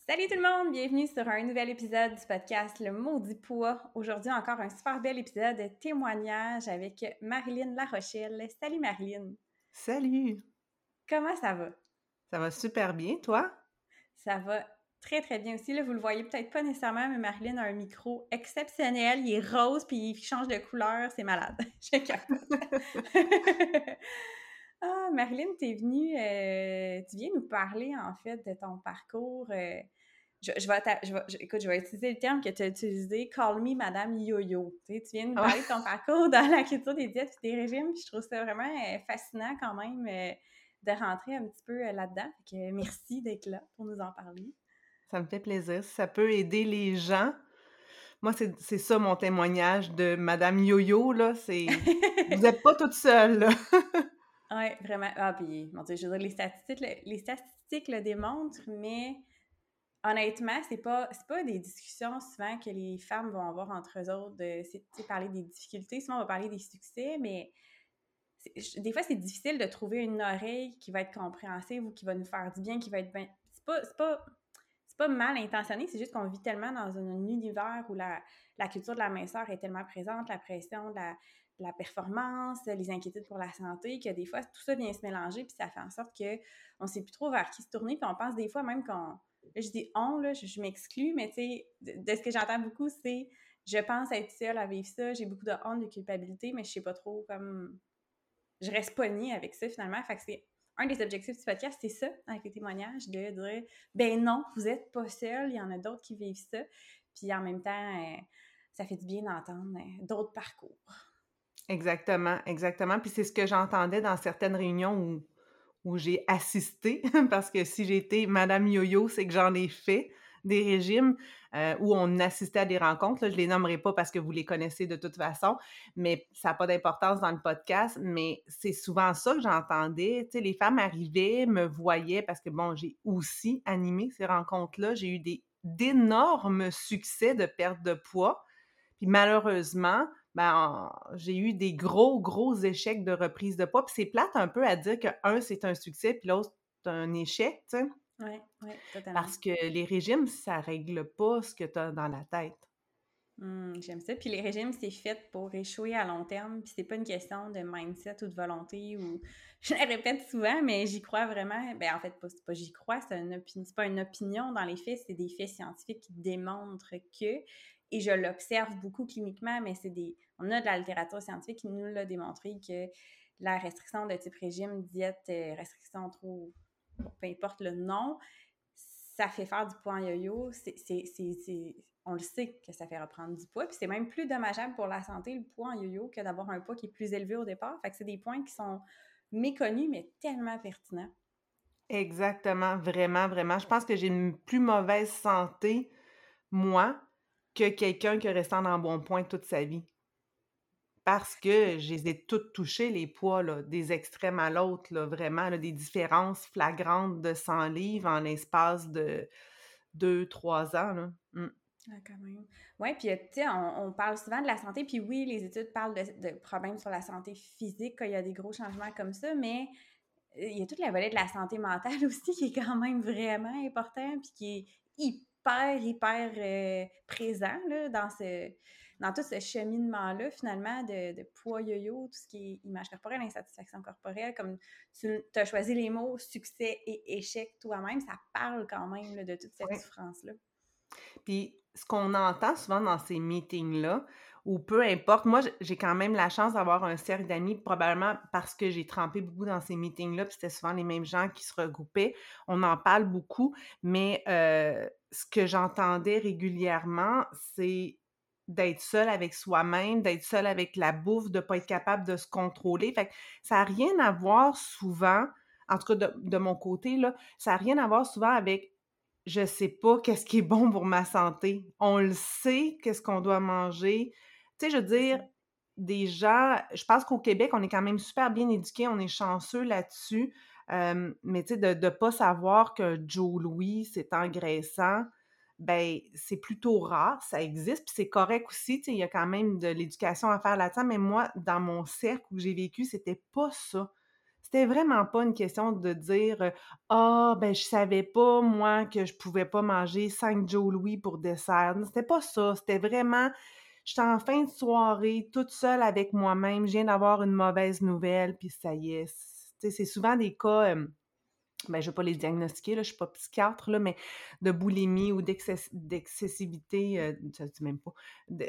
Salut tout le monde, bienvenue sur un nouvel épisode du podcast Le Maudit Poids. Aujourd'hui, encore un super bel épisode de témoignage avec Marilyn Larochelle. Salut Marilyn, Salut! comment ça va? Ça va super bien, toi? Ça va très très bien aussi. Là, vous le voyez peut-être pas nécessairement, mais Marilyn a un micro exceptionnel. Il est rose puis il change de couleur, c'est malade. Je capote. Ah, Marilyn, tu viens nous parler en fait de ton parcours. Écoute, je vais utiliser le terme que tu as utilisé, call me Madame Yo-Yo. Tu viens nous Ouais, parler de ton parcours dans la culture des diètes et des régimes, puis je trouve ça vraiment fascinant quand même de rentrer un petit peu là-dedans. Fait que merci d'être là pour nous en parler. ça me fait plaisir. Si ça peut aider les gens, moi, c'est ça mon témoignage de Madame Yo-Yo, là, c'est vous n'êtes pas toute seule, là. Ouais, vraiment. Ah, puis, mon Dieu, je veux dire, les statistiques le démontrent, mais honnêtement, c'est pas des discussions souvent que les femmes vont avoir entre eux autres, tu sais, parler des difficultés. Souvent, on va parler des succès, mais des fois, c'est difficile de trouver une oreille qui va être compréhensive ou qui va nous faire du bien, qui va être bien. C'est pas mal intentionné, c'est juste qu'on vit tellement dans un univers où la culture de la minceur est tellement présente, la pression de la performance, les inquiétudes pour la santé, que des fois, tout ça vient se mélanger, puis ça fait en sorte qu'on ne sait plus trop vers qui se tourner, puis on pense des fois même qu'on. Là, je dis on, là, je m'exclus, mais tu sais, de ce que j'entends beaucoup, c'est je pense être seule à vivre ça, j'ai beaucoup de honte, de culpabilité, mais je sais pas trop comme je reste pognée avec ça finalement. Fait que c'est un des objectifs du podcast, c'est ça, avec les témoignages, de dire ben non, vous n'êtes pas seul, il y en a d'autres qui vivent ça. Puis en même temps, ça fait du bien d'entendre d'autres parcours. Exactement, exactement, puis c'est ce que j'entendais dans certaines réunions où j'ai assisté, parce que si j'ai été Madame Yo-Yo, c'est que j'en ai fait des régimes, où on assistait à des rencontres, là. Je les nommerai pas parce que vous les connaissez de toute façon, mais ça a pas d'importance dans le podcast, mais c'est souvent ça que j'entendais. Tu sais, les femmes arrivaient, me voyaient parce que bon, j'ai aussi animé ces rencontres-là. J'ai eu d'énormes succès de perte de poids. Puis malheureusement, j'ai eu des gros, gros échecs de reprise de poids. Puis c'est plate un peu à dire que un c'est un succès, puis l'autre, c'est un échec, tu sais? Oui, oui, totalement. Parce que les régimes, ça règle pas ce que tu as dans la tête. J'aime ça. Puis les régimes, c'est fait pour échouer à long terme. Puis c'est pas une question de mindset ou de volonté ou je le répète souvent, mais j'y crois vraiment. Ben en fait, c'est pas j'y crois, c'est pas une opinion dans les faits, c'est des faits scientifiques qui démontrent que, et je l'observe beaucoup cliniquement, mais on a de la littérature scientifique qui nous l'a démontré que la restriction de type régime, diète, restriction trop, peu importe le nom, ça fait faire du poids en yo-yo. On le sait que ça fait reprendre du poids. Puis c'est même plus dommageable pour la santé, le poids en yo-yo, que d'avoir un poids qui est plus élevé au départ. Fait que c'est des points qui sont méconnus, mais tellement pertinents. Exactement, vraiment, vraiment. Je pense que j'ai une plus mauvaise santé, moi, que quelqu'un qui est resté en embonpoint toute sa vie. Parce que je les ai toutes touchées, les poids, là, des extrêmes à l'autre, là, vraiment, là, des différences flagrantes de 100 livres en l'espace de 2 3 ans, là. Mmh. Ah, quand même. Oui, puis tu sais, on parle souvent de la santé, puis oui, les études parlent de problèmes sur la santé physique quand il y a des gros changements comme ça, mais il y a tout le volet de la santé mentale aussi qui est quand même vraiment important, puis qui est hyper, hyper présent là, dans tout ce cheminement-là, finalement, de poids yo-yo, tout ce qui est image corporelle, insatisfaction corporelle, comme tu as choisi les mots succès et échec toi-même, ça parle quand même là, de toute cette Ouais. souffrance-là. Puis ce qu'on entend souvent dans ces meetings-là, ou peu importe, moi, j'ai quand même la chance d'avoir un cercle d'amis, probablement parce que j'ai trempé beaucoup dans ces meetings-là, puis c'était souvent les mêmes gens qui se regroupaient. On en parle beaucoup, mais ce que j'entendais régulièrement, c'est d'être seul avec soi-même, d'être seul avec la bouffe, de pas être capable de se contrôler. Fait que ça a rien à voir souvent, en tout cas de mon côté, là, ça a rien à voir souvent avec je sais pas qu'est-ce qui est bon pour ma santé. On le sait, qu'est-ce qu'on doit manger. Tu sais, je veux C'est ça. dire, des gens je pense qu'au Québec, on est quand même super bien éduqués, on est chanceux là-dessus, mais tu sais, de pas savoir que Joe Louis, c'est engraissant, ben, c'est plutôt rare, ça existe, puis c'est correct aussi, tu sais, il y a quand même de l'éducation à faire là-dedans, mais moi, dans mon cercle où j'ai vécu, c'était pas ça. c'était vraiment pas une question de dire, «Ah, ben, je savais pas, moi, que je pouvais pas manger 5 Joe Louis pour dessert». Non, c'était pas ça, c'était vraiment j'étais en fin de soirée, toute seule avec moi-même, je viens d'avoir une mauvaise nouvelle, puis ça y est. Tu sais, c'est souvent des cas, ben, je vais pas les diagnostiquer, là, je suis pas psychiatre, là, mais de boulimie ou d'excessivité, ça se dit même pas, de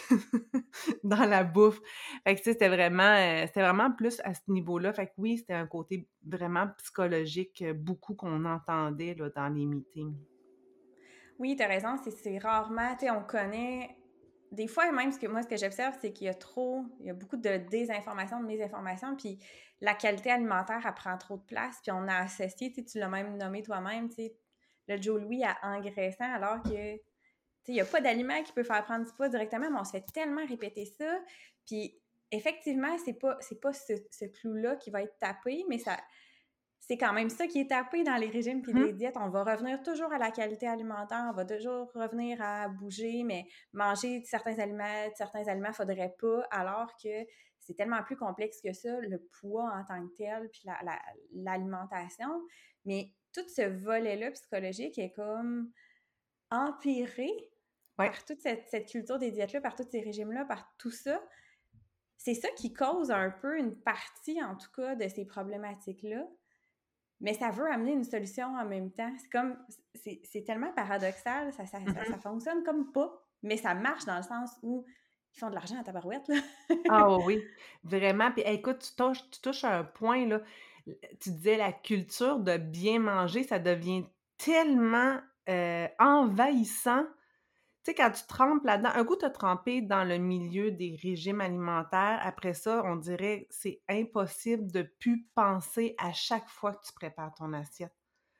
dans la bouffe. Fait que, tu sais, c'était vraiment plus à ce niveau-là. Fait que oui, c'était un côté vraiment psychologique, beaucoup qu'on entendait, là, dans les meetings. Oui, tu as raison, c'est rarement, tu sais, on connaît. Des fois, même, ce que j'observe, c'est il y a beaucoup de désinformation, de mésinformation, puis la qualité alimentaire, elle prend trop de place, puis on a associé, tu l'as même nommé toi-même, tu sais, le Joe Louis à engraissant, alors que, tu sais, il n'y a pas d'aliment qui peut faire prendre du poids directement, mais on se fait tellement répéter ça, puis effectivement, c'est pas ce clou-là qui va être tapé, mais c'est quand même ça qui est tapé dans les régimes puis les Mmh. diètes. On va revenir toujours à la qualité alimentaire, on va toujours revenir à bouger, mais manger certains aliments, faudrait pas, alors que c'est tellement plus complexe que ça, le poids en tant que tel, puis l'alimentation. Mais tout ce volet-là psychologique est comme empiré Ouais. par toute cette culture des diètes-là, par tous ces régimes-là, par tout ça. C'est ça qui cause un peu une partie, en tout cas, de ces problématiques-là. Mais ça veut amener une solution en même temps. C'est tellement paradoxal, ça Mmh. fonctionne comme pas, mais ça marche dans le sens où ils font de l'argent à tabarouette, là. Ah oui, vraiment. Puis écoute, tu touches à un point, là. Tu disais la culture de bien manger, ça devient tellement, envahissant. Tu sais, quand tu trempes là-dedans un coup, tu as trempé dans le milieu des régimes alimentaires, après ça, on dirait c'est impossible de plus penser à chaque fois que tu prépares ton assiette.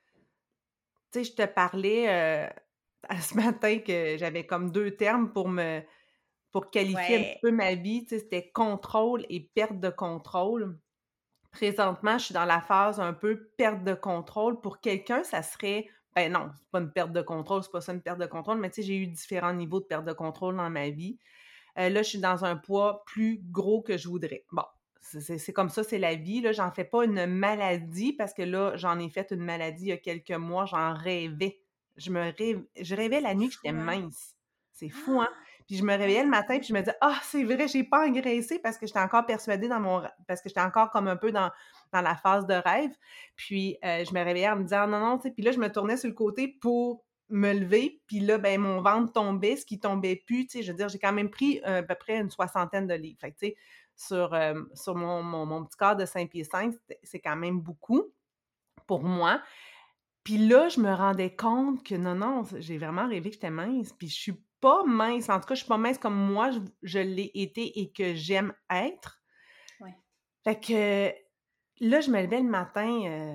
Tu sais, je te parlais, ce matin que j'avais comme 2 termes pour qualifier un petit Ouais. peu ma vie, tu sais, c'était contrôle et perte de contrôle. Présentement, je suis dans la phase un peu perte de contrôle. Pour quelqu'un, ça serait ben non, c'est pas une perte de contrôle, c'est pas ça une perte de contrôle, mais tu sais, j'ai eu différents niveaux de perte de contrôle dans ma vie. Là, je suis dans un poids plus gros que je voudrais. Bon, c'est comme ça, c'est la vie, là. J'en fais pas une maladie parce que là, j'en ai fait une maladie il y a quelques mois, j'en rêvais. Je rêvais la C'est nuit que fou, j'étais hein? mince. C'est fou, hein? Ah! Puis je me Oh réveillais le mon matin, Dieu! puis je me disais: «Ah, c'est vrai, j'ai pas engraissé» parce que j'étais encore persuadée parce que j'étais encore comme un peu dans la phase de rêve. Puis, je me réveillais en me disant: «Non, non», tu sais, puis là, je me tournais sur le côté pour me lever, puis là, ben, mon ventre tombait, ce qui tombait plus, tu sais, je veux dire, j'ai quand même pris, à peu près une soixantaine de livres. Fait que, tu sais, sur mon petit corps de 5 pieds 5, c'est quand même beaucoup pour moi. Puis là, je me rendais compte que non, non, j'ai vraiment rêvé que j'étais mince, puis je suis pas mince. En tout cas, je suis pas mince comme moi, je l'ai été et que j'aime être. Ouais. Fait que là, je me levais le matin,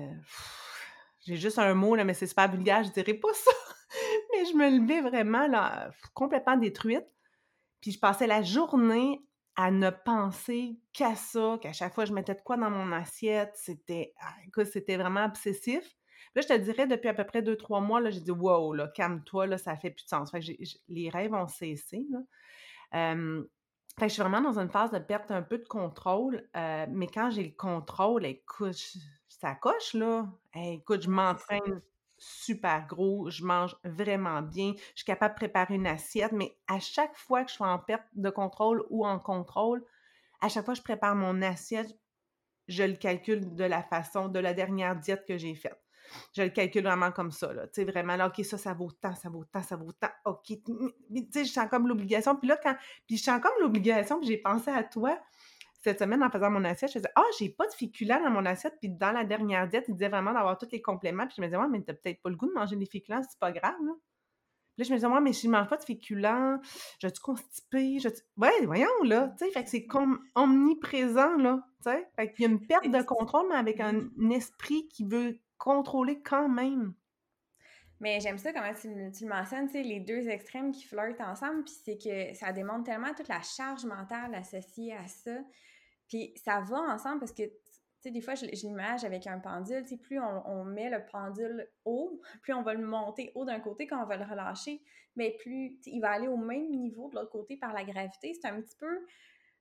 j'ai juste un mot, là, mais c'est super vulgaire, je dirais pas ça, mais je me levais vraiment là, complètement détruite. Puis je passais la journée à ne penser qu'à ça, qu'à chaque fois je mettais de quoi dans mon assiette, écoute, c'était vraiment obsessif. Là, je te dirais depuis à peu près 2 3 mois, là, j'ai dit: «Wow, là, calme-toi, là, ça fait plus de sens». Fait que j'ai les rêves ont cessé, là. Fait que je suis vraiment dans une phase de perte un peu de contrôle, mais quand j'ai le contrôle, écoute, ça coche, là. Écoute, je Ouais, c'est ça. m'entraîne super gros, je mange vraiment bien, je suis capable de préparer une assiette, mais à chaque fois que je suis en perte de contrôle ou en contrôle, à chaque fois que je prépare mon assiette, je le calcule de la dernière diète que j'ai faite. Je le calcule vraiment comme ça, là. Tu sais, vraiment, là, OK, ça vaut tant, ça vaut tant, ça vaut tant. OK. Tu sais, je sens comme l'obligation. Puis là, puis je sens comme l'obligation, puis j'ai pensé à toi cette semaine en faisant mon assiette. Je faisais: «Ah, j'ai pas de féculents dans mon assiette». Puis dans la dernière diète, il disait vraiment d'avoir tous les compléments. Puis je me disais: «Ouais, mais t'as peut-être pas le goût de manger des féculents, c'est pas grave, là». Puis là, je me disais: «Ouais, mais si je mange pas de féculents, je vais-tu constiper? Je vais-tu» ouais, voyons, là, tu sais, fait que c'est comme omniprésent, là, tu sais? Fait qu'il y a une perte de C'est- contrôle, mais avec Oui. un esprit qui veut contrôler quand même. Mais j'aime ça comment tu le mentionnes, tu sais, les deux extrêmes qui flirtent ensemble, puis c'est que ça démontre tellement toute la charge mentale associée à ça. Puis ça va ensemble parce que, tu sais, des fois, je l'image avec un pendule, tu sais, plus on met le pendule haut, plus on va le monter haut d'un côté quand on va le relâcher, mais plus, tu sais, il va aller au même niveau de l'autre côté par la gravité. C'est un petit peu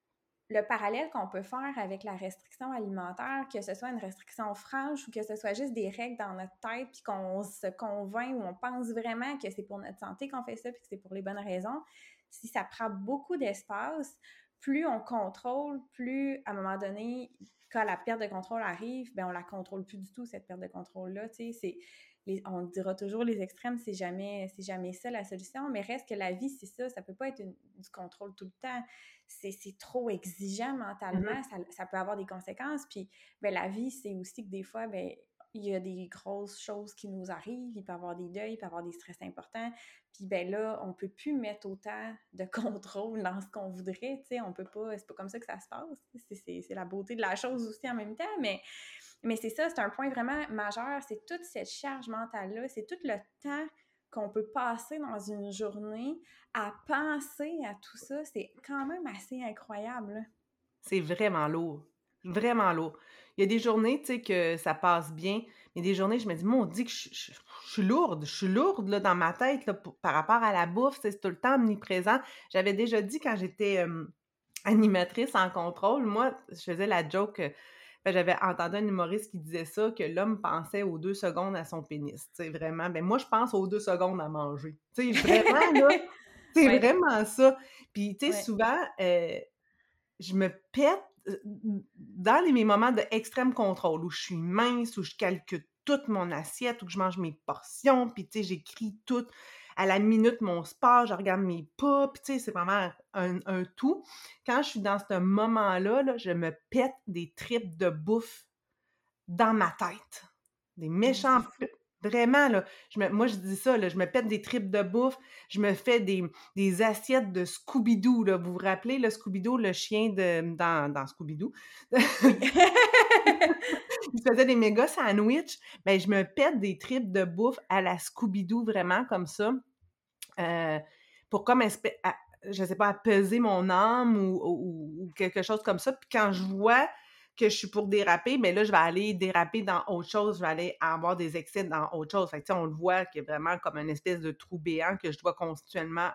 le parallèle qu'on peut faire avec la restriction alimentaire, que ce soit une restriction franche ou que ce soit juste des règles dans notre tête, puis qu'on se convainc ou on pense vraiment que c'est pour notre santé qu'on fait ça, puis que c'est pour les bonnes raisons, si ça prend beaucoup d'espace, plus on contrôle, plus à un moment donné, quand la perte de contrôle arrive, ben on la contrôle plus du tout, cette perte de contrôle-là. Tu sais, on dira toujours les extrêmes, c'est jamais ça la solution, mais reste que la vie, c'est ça, ça peut pas être du contrôle tout le temps. C'est trop exigeant mentalement, Mhm. ça peut avoir des conséquences. Puis ben, la vie, c'est aussi que des fois, ben, il y a des grosses choses qui nous arrivent, il peut y avoir des deuils, il peut y avoir des stress importants. Puis ben là, on peut plus mettre autant de contrôle dans ce qu'on voudrait, tu sais, on peut pas, c'est pas comme ça que ça se passe. C'est la beauté de la chose aussi en même temps, mais c'est ça, c'est un point vraiment majeur, c'est toute cette charge mentale-là, c'est tout le temps qu'on peut passer dans une journée à penser à tout ça, c'est quand même assez incroyable, là. C'est vraiment lourd. Vraiment lourd. Il y a des journées, tu sais, que ça passe bien, mais des journées, je me dis: «Maudit que je suis lourde, là, dans ma tête, là, par rapport à la bouffe», tu sais, c'est tout le temps omniprésent. J'avais déjà dit quand j'étais, animatrice en contrôle, moi, je faisais la joke, j'avais entendu un humoriste qui disait ça, que l'homme pensait aux 2 secondes à son pénis, tu sais, vraiment. Ben moi, je pense aux 2 secondes à manger. Tu sais, vraiment, là, c'est Ouais, vraiment ça. Puis, tu sais, ouais. souvent, je me pète dans mes moments d'extrême contrôle, où je suis mince, où je calcule toute mon assiette, où je mange mes portions, puis tu sais, j'écris tout à la minute mon sport, je regarde mes pas, puis tu sais, c'est vraiment un tout. Quand je suis dans ce moment-là, là, je me pète des tripes de bouffe dans ma tête. Des Mais c'est méchants fou. vraiment, là, moi, je dis ça, là, je me pète des tripes de bouffe, je me fais des assiettes de Scooby-Doo, là. Vous vous rappelez, le Scooby-Doo, le chien dans Scooby-Doo? Oui. Il faisait des méga sandwichs. Ben, je me pète des tripes de bouffe à la Scooby-Doo, vraiment, comme ça, euh, pour comme, je sais pas, apaiser mon âme ou quelque chose comme ça. Puis quand je vois que je suis pour déraper, mais là, je vais aller déraper dans autre chose, je vais aller avoir des excès dans autre chose. Fait que, tu sais, on le voit qu'il y a vraiment comme une espèce de trou béant que je dois continuellement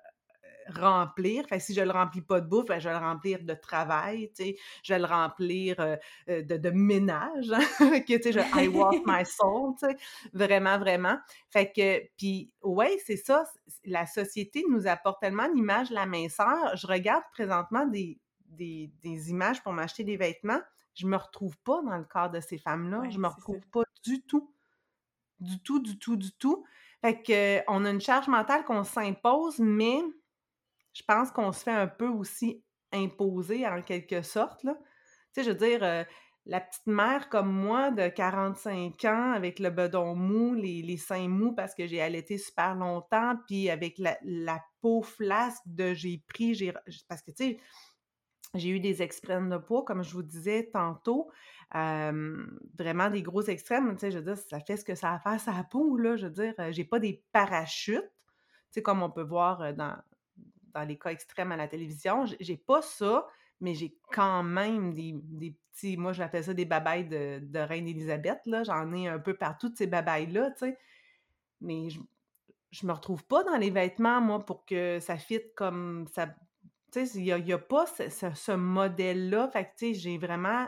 remplir. Fait que si je le remplis pas de bouffe, ben, je vais le remplir de travail, tu sais, je vais le remplir de ménage, hein, que, tu sais, I wash my soul, tu sais, vraiment, vraiment. Fait que, puis, ouais, c'est ça, la société nous apporte tellement l'image de la minceur. Je regarde présentement des images pour m'acheter des vêtements, je me retrouve pas dans le corps de ces femmes-là, je Ouais, me c'est ça. retrouve pas du tout, du tout, du tout, du tout. Fait que, on a une charge mentale qu'on s'impose, mais je pense qu'on se fait un peu aussi imposer en quelque sorte, là. Tu sais, je veux dire, la petite mère comme moi de 45 ans avec le bedon mou, les seins mous parce que j'ai allaité super longtemps, puis avec la peau flasque de parce que, tu sais, j'ai eu des extrêmes de poids, comme je vous disais tantôt, vraiment des gros extrêmes, tu sais, je veux dire, ça fait ce que ça a à faire sa peau, là. Je veux dire, j'ai pas des parachutes, tu sais, comme on peut voir, dans les cas extrêmes à la télévision. J'ai pas ça, mais j'ai quand même des petits, moi j'appelle ça des babayes de reine Élisabeth, là. J'en ai un peu partout de ces babayes-là, tu sais. Mais je me retrouve pas dans les vêtements, moi, pour que ça fitte comme ça. Tu sais, il y a pas ce modèle-là. Fait que, tu sais, j'ai vraiment,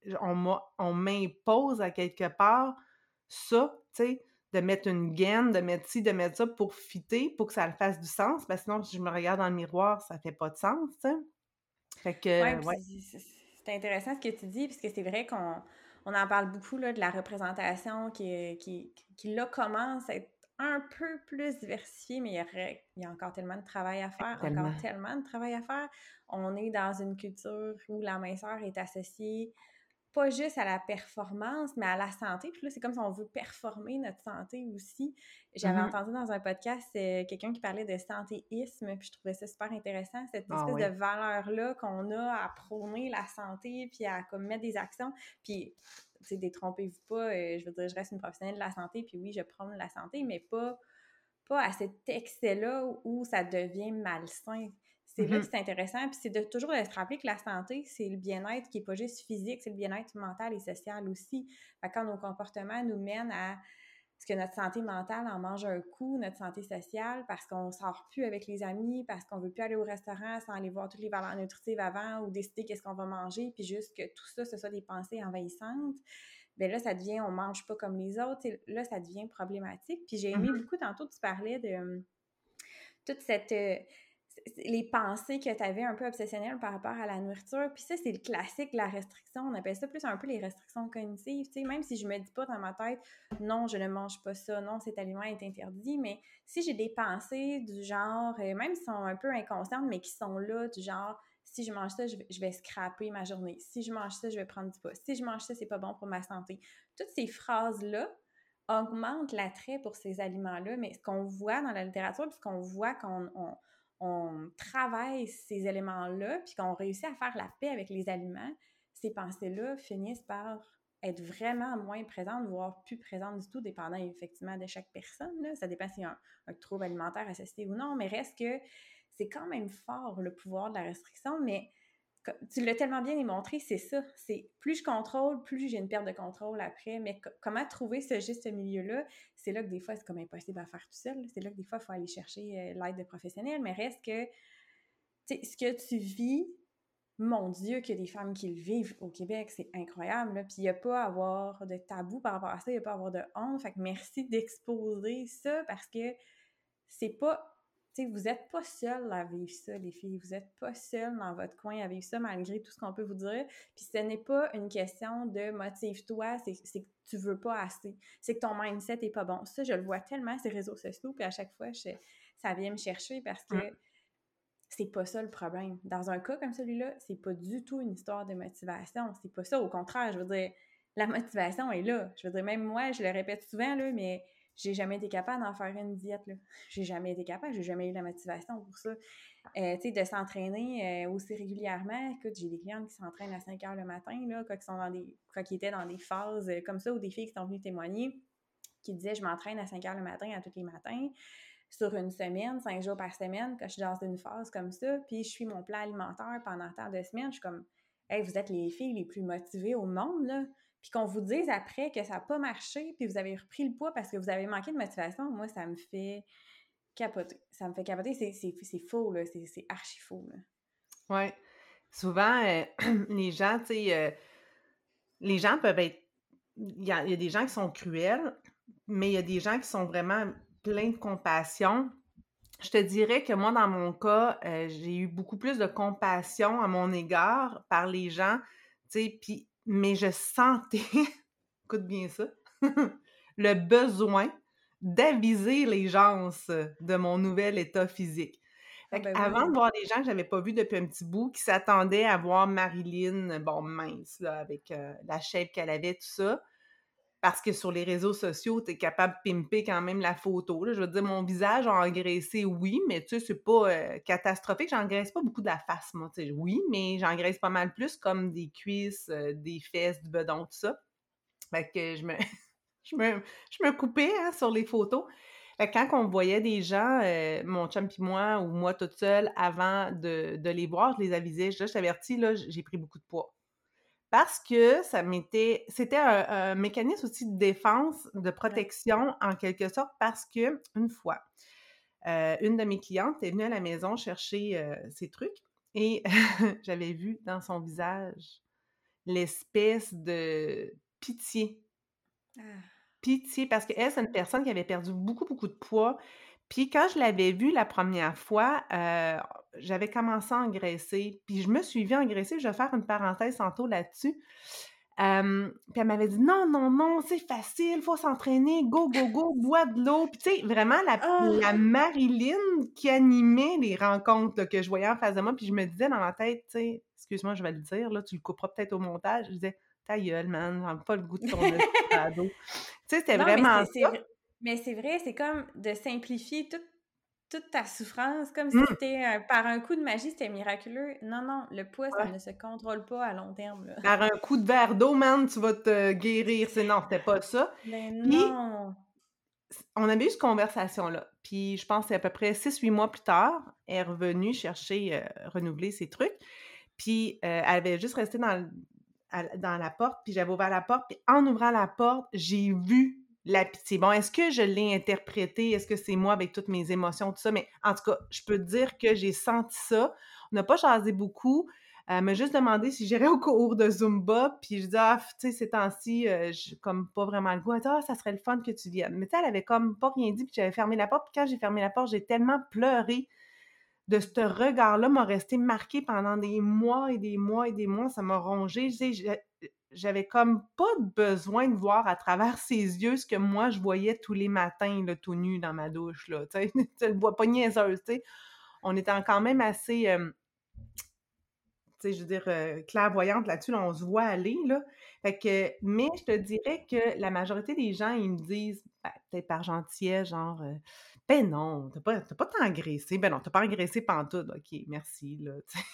on m'impose à quelque part ça, tu sais, de mettre une gaine, de mettre ci, de mettre ça pour fitter, pour que ça le fasse du sens. Parce que sinon, si je me regarde dans le miroir, ça fait pas de sens, tu sais. Fait Ouais, que, ouais, puis c'est intéressant ce que tu dis, puisque c'est vrai qu'on en parle beaucoup là, de la représentation qui là commence à être un peu plus diversifiée, mais il y a encore tellement de travail à faire, encore tellement. tellement de travail à faire. On est dans une culture où la minceur est associée pas juste à la performance, mais à la santé. Puis là, c'est comme si on veut performer notre santé aussi. J'avais Mhm. entendu dans un podcast quelqu'un qui parlait de santéisme, puis je trouvais ça super intéressant, cette Ah espèce de oui. valeur-là qu'on a à prôner la santé, puis à comme mettre des actions. Puis, tu sais, détrompez-vous pas, je veux dire, je reste une professionnelle de la santé, puis oui, je prône la santé, mais pas à cet excès-là où ça devient malsain. C'est là que Mhm. c'est intéressant, puis c'est de toujours de se rappeler que la santé, c'est le bien-être qui n'est pas juste physique, c'est le bien-être mental et social aussi. Fait que quand nos comportements nous mènent à Parce que notre santé mentale en mange un coup, notre santé sociale, parce qu'on sort plus avec les amis, parce qu'on veut plus aller au restaurant sans aller voir toutes les valeurs nutritives avant ou décider qu'est-ce qu'on va manger, puis juste que tout ça, ce soit des pensées envahissantes. Bien là, ça devient, on mange pas comme les autres. Là, ça devient problématique. Puis j'ai aimé beaucoup, tantôt, tu parlais de toute cette... les pensées que tu avais un peu obsessionnelles par rapport à la nourriture. Puis ça, c'est le classique, la restriction. On appelle ça plus un peu les restrictions cognitives. Tu sais, même si je me dis pas dans ma tête, non, je ne mange pas ça, non, cet aliment est interdit, mais si j'ai des pensées du genre, même si sont un peu inconscientes, mais qui sont là, du genre, si je mange ça, je vais scraper ma journée. Si je mange ça, je vais prendre du poids. Si je mange ça, c'est pas bon pour ma santé. Toutes ces phrases-là augmentent l'attrait pour ces aliments-là, mais ce qu'on voit dans la littérature, puis ce qu'on voit quand on travaille ces éléments-là, puis qu'on réussit à faire la paix avec les aliments, ces pensées-là finissent par être vraiment moins présentes, voire plus présentes du tout, dépendant effectivement de chaque personne. Là. Ça dépend s'il y a un trouble alimentaire associé ou non, mais reste que c'est quand même fort le pouvoir de la restriction, mais tu l'as tellement bien démontré, c'est ça. C'est plus je contrôle, plus j'ai une perte de contrôle après. Mais comment trouver ce juste milieu-là? C'est là que des fois, c'est comme impossible à faire tout seul. C'est là que des fois, il faut aller chercher l'aide de professionnels. Mais reste que, tu sais, ce que tu vis, mon Dieu, qu'il y a des femmes qui le vivent au Québec, c'est incroyable. Là. Puis il n'y a pas à avoir de tabou par rapport à ça, il n'y a pas à avoir de honte. Fait que merci d'exposer ça parce que c'est pas... Tu sais, vous n'êtes pas seules à vivre ça, les filles. Vous n'êtes pas seules dans votre coin à vivre ça, malgré tout ce qu'on peut vous dire. Puis ce n'est pas une question de motive-toi, c'est que tu veux pas assez. C'est que ton mindset est pas bon. Ça, je le vois tellement sur les réseaux sociaux, puis à chaque fois, ça vient me chercher parce que c'est pas ça le problème. Dans un cas comme celui-là, c'est pas du tout une histoire de motivation. C'est pas ça. Au contraire, je veux dire, la motivation est là. Je veux dire, même moi, je le répète souvent, là, mais j'ai jamais été capable d'en faire une diète, là. J'ai jamais été capable, j'ai jamais eu la motivation pour ça. Tu sais, de s'entraîner aussi régulièrement. Écoute, j'ai des clientes qui s'entraînent à 5 heures le matin, là, quand ils étaient dans des phases comme ça, ou des filles qui sont venues témoigner, qui disaient, je m'entraîne à 5 heures le matin à tous les matins sur une semaine, 5 jours par semaine, quand je suis dans une phase comme ça, puis je suis mon plan alimentaire pendant tant de semaines, je suis comme, hey, vous êtes les filles les plus motivées au monde, là. Puis qu'on vous dise après que ça n'a pas marché, puis vous avez repris le poids parce que vous avez manqué de motivation, moi, ça me fait capoter. Ça me fait capoter, c'est faux, là, c'est archi faux, là. Ouais. Souvent, les gens, tu sais, les gens peuvent être... Il y a des gens qui sont cruels, mais il y a des gens qui sont vraiment pleins de compassion. Je te dirais que moi, dans mon cas, j'ai eu beaucoup plus de compassion à mon égard par les gens, tu sais, mais je sentais, écoute bien ça, le besoin d'aviser les gens de mon nouvel état physique. Fait Ben avant de oui. voir des gens que j'avais pas vus depuis un petit bout, qui s'attendaient à voir Marilyn, bon, mince, là, avec la shape qu'elle avait, tout ça, parce que sur les réseaux sociaux, tu es capable de pimper quand même la photo, là. Je veux dire, mon visage a engraissé, oui, mais tu sais, c'est pas catastrophique. J'engraisse pas beaucoup de la face, moi, tu sais. Oui, mais j'engraisse pas mal plus, comme des cuisses, des fesses, du bedon, tout ça. Fait que je me coupais, hein, sur les photos. Fait que quand on voyait des gens, mon chum pis moi, ou moi toute seule, avant de les voir, je les avisais. Je t'avertis, là, j'ai pris beaucoup de poids. Parce que c'était un mécanisme aussi de défense, de Ouais. protection, en quelque sorte, parce que une fois, une de mes clientes est venue à la maison chercher ses trucs et j'avais vu dans son visage l'espèce de pitié. Ah. Pitié, parce qu'elle, c'est une personne qui avait perdu beaucoup, beaucoup de poids. Puis quand je l'avais vue la première fois, j'avais commencé à engraisser, puis je me suis vue engraisser. Je vais faire une parenthèse tantôt là-dessus. Puis elle m'avait dit: «Non, non, non, c'est facile, faut s'entraîner, go, go, go, bois de l'eau». Puis tu sais, vraiment Ah! la Marilyn qui animait les rencontres, là, que je voyais en face de moi, puis je me disais dans ma tête, tu sais, excuse-moi, je vais le dire, là, tu le couperas peut-être au montage, je disais: «Ta gueule, man, j'ai pas le goût de ton esti de radeau». Tu sais, c'était Non, mais vraiment ça. c'est vrai, c'est comme de simplifier toute ta souffrance, comme si Mmh, c'était par un coup de magie, c'était miraculeux. Non, non, le poids, ça ouais. ne se contrôle pas à long terme, là. Par un coup de verre d'eau, man, tu vas te guérir. C'est non, c'était pas ça. Mais Puis non! on avait eu cette conversation-là, puis je pense que c'est à peu près 6-8 mois plus tard, elle est revenue chercher, renouveler ses trucs, puis, elle avait juste resté dans la porte, puis j'avais ouvert la porte, puis en ouvrant la porte, j'ai vu la pitié. Bon, est-ce que je l'ai interprété? Est-ce que c'est moi avec toutes mes émotions, tout ça? Mais en tout cas, je peux te dire que j'ai senti ça. On n'a pas jasé beaucoup. Elle m'a juste demandé si j'irais au cours de Zumba, puis je dis: «Ah, tu sais, ces temps-ci, j'ai comme pas vraiment le goût». Elle dit: «Ah, ça serait le fun que tu viennes». Mais tu sais, elle avait comme pas rien dit, puis j'avais fermé la porte. Puis quand j'ai fermé la porte, j'ai tellement pleuré de ce regard-là m'a resté marqué pendant des mois et des mois et des mois. Ça m'a rongé. Tu sais, j'avais comme pas besoin de voir à travers ses yeux ce que moi, je voyais tous les matins, là, tout nu dans ma douche, là, tu sais. Tu le vois pas niaiseuse, tu sais. On était quand même assez, tu sais, je veux dire, clairvoyante là-dessus, là, on se voit aller, là. Fait que, mais je te dirais que la majorité des gens, ils me disent, ben, peut-être par gentillesse, genre, ben non, t'as pas tant engraissé. Ben non, t'as pas engraissé pantoute. OK, merci, là, tu sais.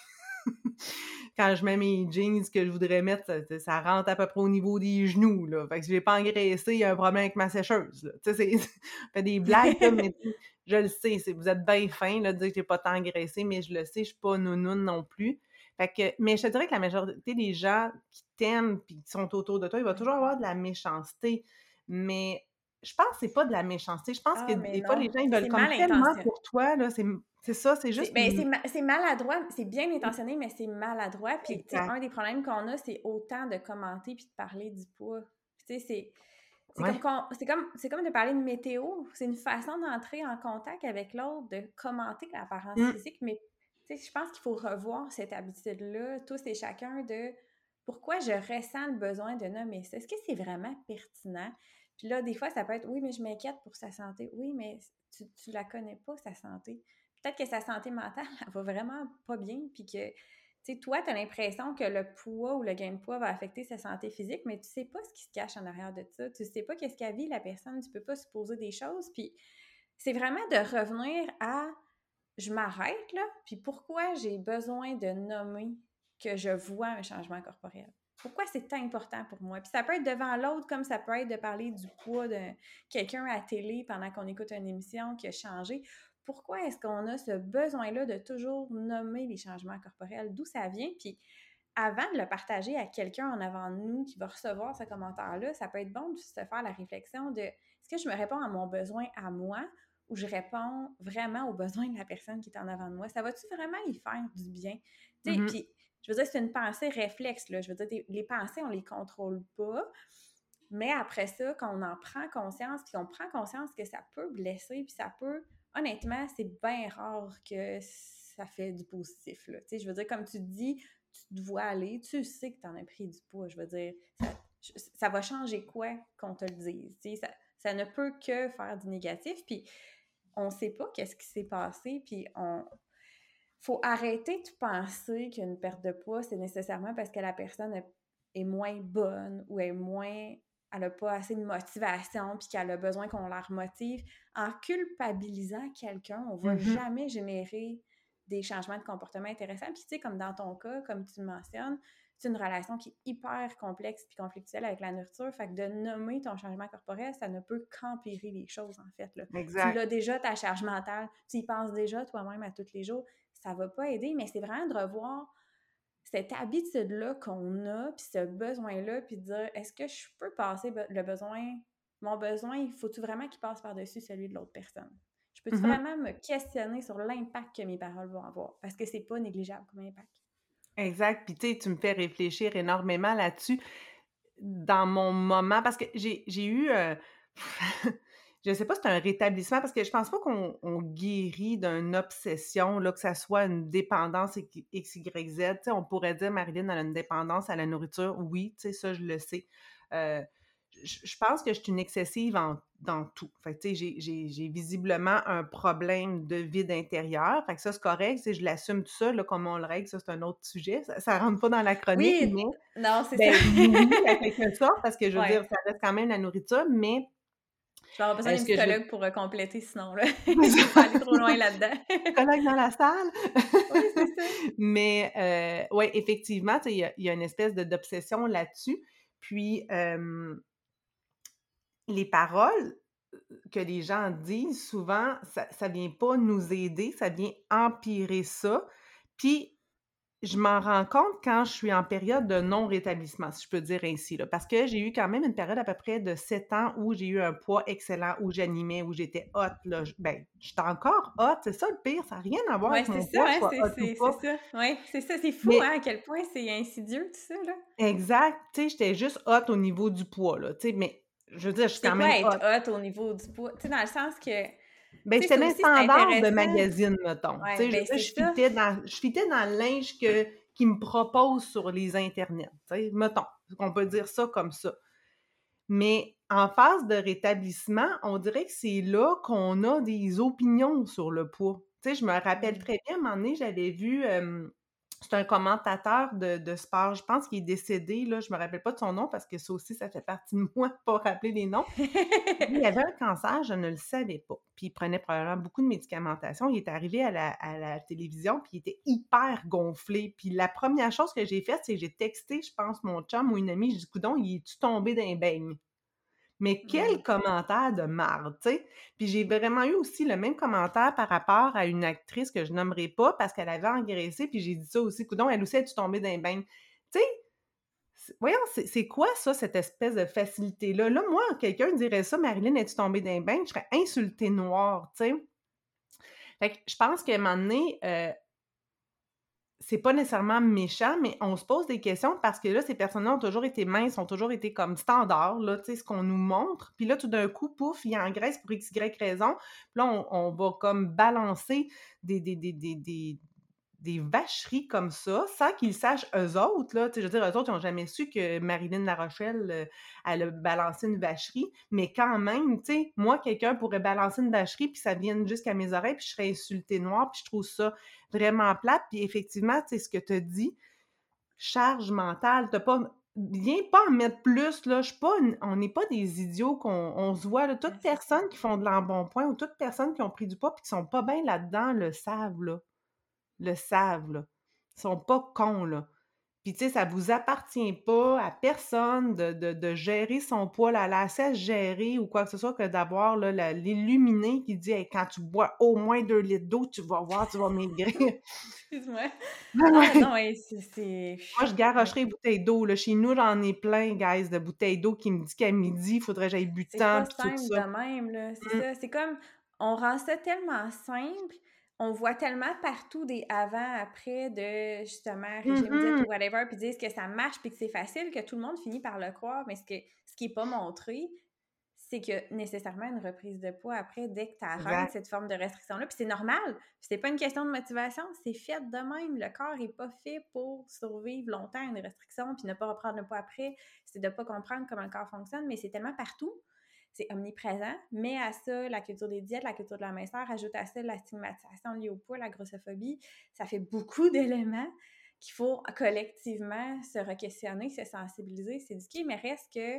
Quand je mets mes jeans que je voudrais mettre, ça rentre à peu près au niveau des genoux, là. Fait que si j'ai pas engraissé, il y a un problème avec ma sécheuse, là. Tu sais, fait des blagues, là, mais je le sais, vous êtes bien fin, là, de dire que j'ai pas tant engraissé, mais je le sais, je suis pas nounoune non plus. Fait que, mais je te dirais que la majorité des gens qui t'aiment puis qui sont autour de toi, il va toujours avoir de la méchanceté. Mais je pense que c'est pas de la méchanceté. Je pense que Ah, mais des fois, les non, gens, ils veulent c'est comme mal tellement intentionné. pour toi, là. C'est ça, c'est juste. C'est maladroit, c'est bien intentionné, mais c'est maladroit. Puis, tu sais, Exact. un des problèmes qu'on a, c'est autant de commenter puis de parler du poids. Puis, tu sais, c'est comme, Ouais. c'est comme de parler de météo. C'est une façon d'entrer en contact avec l'autre, de commenter l'apparence Mmh. physique. Mais, tu sais, je pense qu'il faut revoir cette habitude-là, tous et chacun, de pourquoi je ressens le besoin de nommer ça. Est-ce que c'est vraiment pertinent? Puis là, des fois, ça peut être, oui, mais je m'inquiète pour sa santé. Oui, mais tu la connais pas, sa santé. Peut-être que sa santé mentale, elle va vraiment pas bien, puis que, tu sais, toi, tu as l'impression que le poids ou le gain de poids va affecter sa santé physique, mais tu sais pas ce qui se cache en arrière de ça. Tu sais pas qu'est-ce qu'elle vit, la personne. Tu peux pas supposer des choses. Puis c'est vraiment de revenir à je m'arrête là, puis pourquoi j'ai besoin de nommer que je vois un changement corporel? Pourquoi c'est important pour moi? Puis ça peut être devant l'autre, comme ça peut être de parler du poids de quelqu'un à la télé pendant qu'on écoute une émission qui a changé. Pourquoi est-ce qu'on a ce besoin-là de toujours nommer les changements corporels? D'où ça vient? Puis avant de le partager à quelqu'un en avant de nous qui va recevoir ce commentaire-là, ça peut être bon de se faire la réflexion de est-ce que je me réponds à mon besoin à moi ou je réponds vraiment aux besoins de la personne qui est en avant de moi? Ça va-tu vraiment y faire du bien? Tu sais, Mmh. puis je veux dire, c'est une pensée réflexe, là. Je veux dire, les pensées, on les contrôle pas. Mais après ça, quand on en prend conscience, puis qu'on prend conscience que ça peut blesser, puis ça peut, honnêtement, c'est bien rare que ça fait du positif, là. Tu sais, je veux dire, comme tu te dis, tu te vois aller, tu sais que tu en as pris du poids. Je veux dire, ça va changer quoi qu'on te le dise? Tu sais, ça ne peut que faire du négatif. Puis on sait pas qu'est-ce qui s'est passé, puis on faut arrêter de penser qu'une perte de poids, c'est nécessairement parce que la personne est moins bonne ou est moins elle n'a pas assez de motivation puis qu'elle a besoin qu'on la remotive. En culpabilisant quelqu'un, on va Mmh. jamais générer des changements de comportement intéressants. Puis tu sais, comme dans ton cas, comme tu le mentionnes, c'est une relation qui est hyper complexe puis conflictuelle avec la nourriture. Fait que de nommer ton changement corporel, ça ne peut qu'empirer les choses, en fait, là. Tu Exact. l'as déjà, ta charge mentale. Tu y penses déjà toi-même à tous les jours. Ça va pas aider, mais c'est vraiment de revoir cette habitude-là qu'on a, puis ce besoin-là, puis de dire, est-ce que je peux passer le besoin, mon besoin, il faut-tu vraiment qu'il passe par-dessus celui de l'autre personne? Je peux-tu Mmh. vraiment me questionner sur l'impact que mes paroles vont avoir? Parce que c'est pas négligeable comme impact. Exact. Puis tu sais, tu me fais réfléchir énormément là-dessus. Dans mon moment parce que j'ai eu, je sais pas si c'est un rétablissement parce que je pense pas qu'on guérit d'une obsession, là, que ça soit une dépendance X, Y, Z. Tu sais, on pourrait dire Marilyn elle a une dépendance à la nourriture. Oui, tu sais, ça, je le sais. Heu, je pense que je suis une excessive dans tout. Fait que, tu sais, j'ai visiblement un problème de vide intérieur. Fait que ça, c'est correct. Tu sais, je l'assume tout ça, là, comment on le règle, ça, c'est un autre sujet. Ça rentre pas dans la chronique, Oui, mais non, c'est ça. ben oui, à quelque sorte, parce que je veux dire, Ouais. ça reste quand même la nourriture, mais Je vais avoir besoin d'une ce que je veux psychologue pour compléter sinon, là. Je veux pas aller trop loin là-dedans. psychologue dans la salle? Oui, c'est ça. Mais ouais, effectivement, tu sais, il y a une espèce d'obsession là-dessus. Puis, les paroles que les gens disent, souvent, ça vient pas nous aider, ça vient empirer ça. Puis je m'en rends compte quand je suis en période de non-rétablissement, si je peux dire ainsi, là. Parce que j'ai eu quand même une période à peu près de 7 ans où j'ai eu un poids excellent, où j'animais, où j'étais hot, là. J'étais encore hot, c'est ça le pire, ça n'a rien à voir Ouais, avec c'est mon ça, poids, que je hein, sois hot ou c'est pas. ça. Ouais, c'est ça, c'est fou, Mais hein, à quel point c'est insidieux tout ça, là. exact, tu sais, j'étais juste hot au niveau du poids, là, tu sais, mais je veux dire, je Puis suis c'est quand quoi même être hot. hot au niveau du poids? Tu sais, dans le sens que, tu Ben sais, c'était ça mes aussi, c'est standards de intéressant. magazine, mettons. Tu Ouais, sais, je veux ben dire, c'est ça. je fitais dans le linge qu'ils me proposent sur les internets, tu sais, mettons, on peut dire ça comme ça. Mais en phase de rétablissement, on dirait que c'est là qu'on a des opinions sur le poids. Tu sais, je me rappelle Mmh. très bien, à un moment donné, j'avais vu, c'est un commentateur de sport, je pense qu'il est décédé, là, je me rappelle pas de son nom parce que ça aussi, ça fait partie de moi de pas rappeler les noms. Lui, il avait un cancer, je ne le savais pas. Puis il prenait probablement beaucoup de médicamentation. Il est arrivé à la télévision, puis il était hyper gonflé. Puis la première chose que j'ai faite, c'est que j'ai texté, je pense, mon chum ou une amie, j'ai dit: «Coudon, il est-tu tombé d'un beigne?» Mais Mmh. quel commentaire de marde, tu sais? Puis j'ai vraiment eu aussi le même commentaire par rapport à une actrice que je nommerai pas parce qu'elle avait engraissé, puis j'ai dit ça aussi: «Coudon, elle aussi, es-tu tombée d'un beigne?» Tu sais? Voyons, c'est quoi ça, cette espèce de facilité-là? Là, moi, quelqu'un dirait ça: «Marilyn, es-tu tombée d'un bain?» Je serais insultée noire, tu sais? Fait que je pense qu'à un moment donné, c'est pas nécessairement méchant, mais on se pose des questions parce que là, ces personnes-là ont toujours été minces, ont toujours été comme standard, là, tu sais, ce qu'on nous montre. Puis là, tout d'un coup, pouf, ils engraissent pour X, Y raison. Puis là, on va comme balancer des vacheries comme ça, sans qu'ils sachent eux autres, là. Tu sais, je veux dire, eux autres, ils n'ont jamais su que Marilyn Larochelle, elle a balancé une vacherie. Mais quand même, tu sais, moi, quelqu'un pourrait balancer une vacherie, puis ça vienne jusqu'à mes oreilles, puis je serais insultée noire, puis je trouve ça vraiment plate. Puis effectivement, tu sais, ce que tu as dit, charge mentale, t'as pas. Viens pas en mettre plus, là. Je suis pas on n'est pas des idiots on se voit, là. Ben Toutes c'est ça. personnes qui font de l'embonpoint ou toutes personnes qui ont pris du poids puis qui sont pas bien là-dedans le savent, là. Le savent, là. Ils sont pas cons, là. Puis, tu sais, ça vous appartient pas à personne de gérer son poids, là, elle a assez à se gérer ou quoi que ce soit que d'avoir, là, l'illuminé qui dit: «Hey, quand tu bois au moins 2 litres d'eau, tu vas voir, tu vas maigrir». Excuse-moi. Ouais, Ah ouais. non, ouais, c'est Moi, je ouais. garocherais les bouteilles d'eau, là. Chez nous, j'en ai plein, guys, de bouteilles d'eau qui me dit qu'à midi, il faudrait que j'aille bu C'est tant, pas puis tout simple ça. de même, là, c'est Mmh. ça. C'est comme, on rend ça tellement simple, on voit tellement partout des avant-après de, justement, régime diète Mmh. ou whatever, puis disent que ça marche puis que c'est facile, que tout le monde finit par le croire, mais ce qui est pas montré, c'est que nécessairement une reprise de poids après, dès que tu arrêtes Exact. cette forme de restriction-là, puis c'est normal, puis c'est pas une question de motivation, c'est fait de même. Le corps est pas fait pour survivre longtemps à une restriction puis ne pas reprendre le poids après. C'est de pas comprendre comment le corps fonctionne, mais c'est tellement partout, c'est omniprésent. Mais à ça, la culture des diètes, la culture de la minceur, ajoute à ça la stigmatisation liée au poids, la grossophobie. Ça fait beaucoup d'éléments qu'il faut collectivement se re-questionner, se sensibiliser, s'éduquer, mais reste que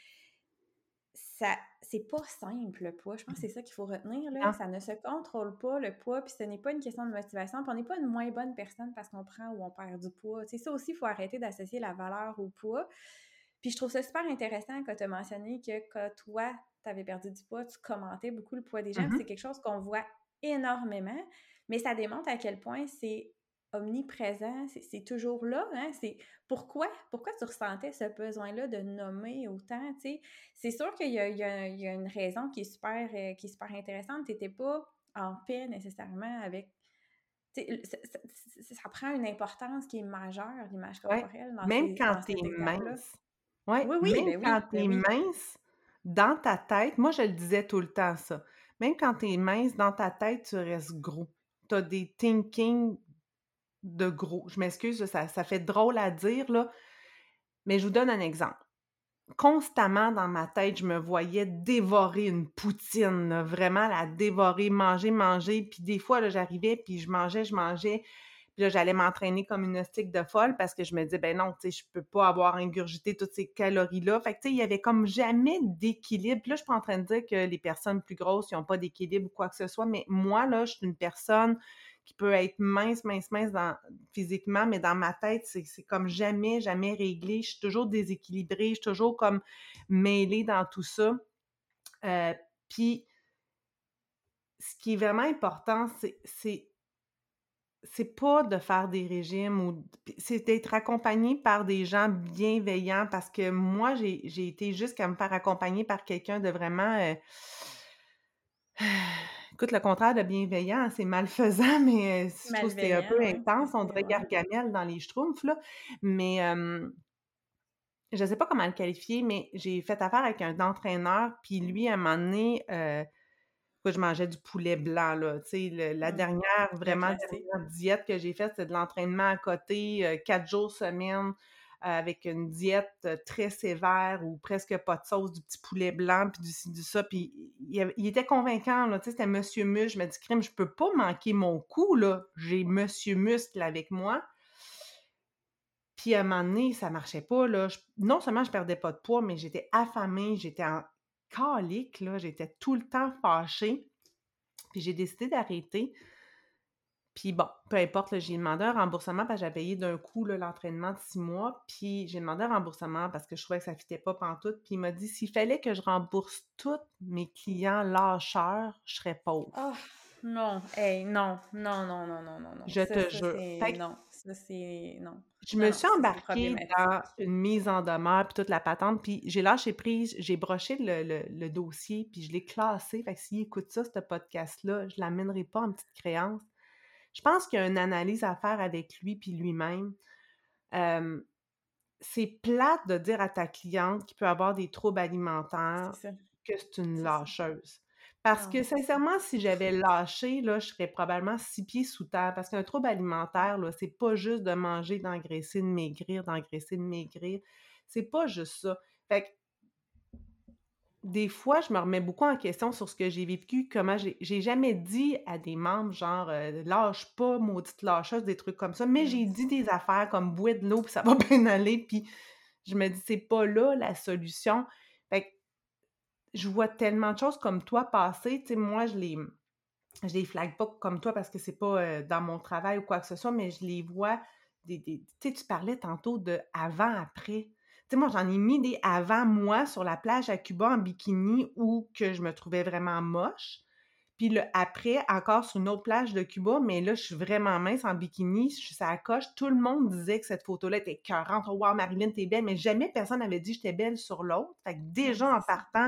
ça, c'est pas simple, le poids. Je pense que c'est ça qu'il faut retenir, là. Non. Ça ne se contrôle pas, le poids, puis ce n'est pas une question de motivation, puis on n'est pas une moins bonne personne parce qu'on prend ou on perd du poids. Tu sais, ça aussi, il faut arrêter d'associer la valeur au poids. Puis je trouve ça super intéressant quand tu as mentionné que quand toi, tu avais perdu du poids, tu commentais beaucoup le poids des gens, puis c'est Mmh. quelque chose qu'on voit énormément, mais ça démontre à quel point c'est omniprésent, c'est toujours là, hein? C'est pourquoi tu ressentais ce besoin-là de nommer autant, tu sais? C'est sûr qu'il y a une raison qui est super intéressante. Tu n'étais pas en paix nécessairement avec. Tu sais, ça prend une importance qui est majeure, l'image Ouais. corporelle, Même quand dans tu es cette étape-là. mince. Ouais, Oui, oui, même ben quand oui, tu ben es oui. mince, dans ta tête, moi je le disais tout le temps ça, même quand tu es mince, dans ta tête, tu restes gros. Tu as des thinking de gros. Je m'excuse, là, ça fait drôle à dire, là, mais je vous donne un exemple. Constamment dans ma tête, je me voyais dévorer une poutine, là, vraiment la dévorer, manger, manger, puis des fois, là, j'arrivais, puis je mangeais, puis là, j'allais m'entraîner comme une hostie de folle parce que je me disais: «Ben non, tu sais, je peux pas avoir ingurgité toutes ces calories-là». Fait que, tu sais, il y avait comme jamais d'équilibre. Puis là, je suis pas en train de dire que les personnes plus grosses, ils ont pas d'équilibre ou quoi que ce soit, mais moi, là, je suis une personne qui peut être mince, mince, mince physiquement, mais dans ma tête, c'est comme jamais, jamais réglé. Je suis toujours déséquilibrée, je suis toujours comme mêlée dans tout ça. Euh, Puis, ce qui est vraiment important, c'est c'est pas de faire des régimes c'est d'être accompagné par des gens bienveillants parce que moi, j'ai été jusqu'à me faire accompagner par quelqu'un de vraiment, écoute, le contraire de bienveillant, c'est malfaisant, mais je trouve que c'était un peu Malveillant, ouais, intense, on c'est dirait ouais. Gargamel dans les Schtroumpfs, là. Mais, je sais pas comment le qualifier, mais j'ai fait affaire avec un entraîneur, puis lui, à un moment donné, moi, je mangeais du poulet blanc, là, tu sais, la Mmh. Le vraiment classique. dernière diète que j'ai faite, c'était de l'entraînement à côté, 4 jours semaine, avec une diète, très sévère ou presque pas de sauce, du petit poulet blanc, puis du ci, du ça, puis il était convaincant, là, tu sais, c'était Monsieur Muscle. Je me dis: «Crime, je peux pas manquer mon coup, là, j'ai Monsieur Muscle avec moi». Puis à un moment donné, ça marchait pas, là. Non seulement je perdais pas de poids, mais j'étais affamée, j'étais en calique, là, j'étais tout le temps fâchée. Puis j'ai décidé d'arrêter. Puis bon, peu importe, là, j'ai demandé un remboursement parce que j'avais payé d'un coup, là, l'entraînement de 6 mois. Puis j'ai demandé un remboursement parce que je trouvais que ça fitait pas pantoute. Puis il m'a dit: «S'il fallait que je rembourse tous mes clients lâcheurs, je serais pauvre». Oh non, hey, non, non, non, non, non, non, non. Je te Ça, jure. c'est Fait que non. Ça, c'est non. je Non, me non, suis ça, c'est embarquée problématique. dans une mise en demeure puis toute la patente, puis j'ai lâché prise, j'ai broché le dossier, puis je l'ai classé. Fait que s'il écoute ça, ce podcast-là, je l'amènerai pas en petite créance. Je pense qu'il y a une analyse à faire avec lui puis lui-même. Hem, c'est plate de dire à ta cliente qui peut avoir des troubles C'est alimentaires ça, que c'est une c'est ça. lâcheuse. Parce Non, que c'est ça. sincèrement, si j'avais lâché, là, je serais probablement 6 pieds sous terre. Parce qu'un trouble alimentaire, là, c'est pas juste de manger, d'engraisser, de maigrir, d'engraisser, de maigrir. C'est pas juste ça. Fait que des fois, je me remets beaucoup en question sur ce que j'ai vécu, comment j'ai jamais dit à des membres genre, «Lâche pas, maudite lâcheuse», des trucs comme ça, mais Mmh. j'ai dit des affaires comme: «Bois de l'eau puis ça va bien aller», puis je me dis: «C'est pas là la solution». Fait que je vois tellement de choses comme toi passer, tu sais, moi je les flague pas comme toi parce que c'est pas, dans mon travail ou quoi que ce soit, mais je les vois tu sais, tu parlais tantôt de avant-après. Tu sais, moi, j'en ai mis des avant moi sur la plage à Cuba en bikini où que je me trouvais vraiment moche. Puis le après, encore sur une autre plage de Cuba, mais là, je suis vraiment mince en bikini, je suis sur la coche. Tout le monde disait que cette photo-là était écœurante. «Oh wow, Marilyn, tu belle», mais jamais personne n'avait dit que j'étais belle sur l'autre. Fait que Non, déjà, en c'est ça. partant,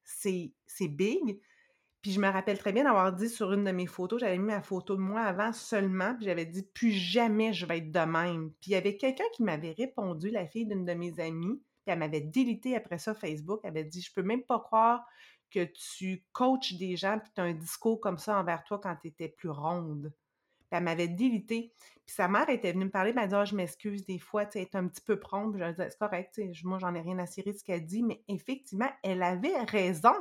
c'est big. Puis je me rappelle très bien d'avoir dit sur une de mes photos, j'avais mis ma photo de moi avant seulement, puis j'avais dit: «Plus jamais je vais être de même». Puis il y avait quelqu'un qui m'avait répondu, la fille d'une de mes amies, puis elle m'avait délité après ça Facebook. Elle avait dit: «Je peux même pas croire que tu coaches des gens puis tu as un discours comme ça envers toi quand tu étais plus ronde». Puis elle m'avait délité. Puis sa mère était venue me parler, elle m'a dit: «Ah, je m'excuse des fois, tu sais, être un petit peu prompte». Puis je disais: «C'est correct, tu sais, moi j'en ai rien à cirer de ce qu'elle dit», mais effectivement, elle avait raison.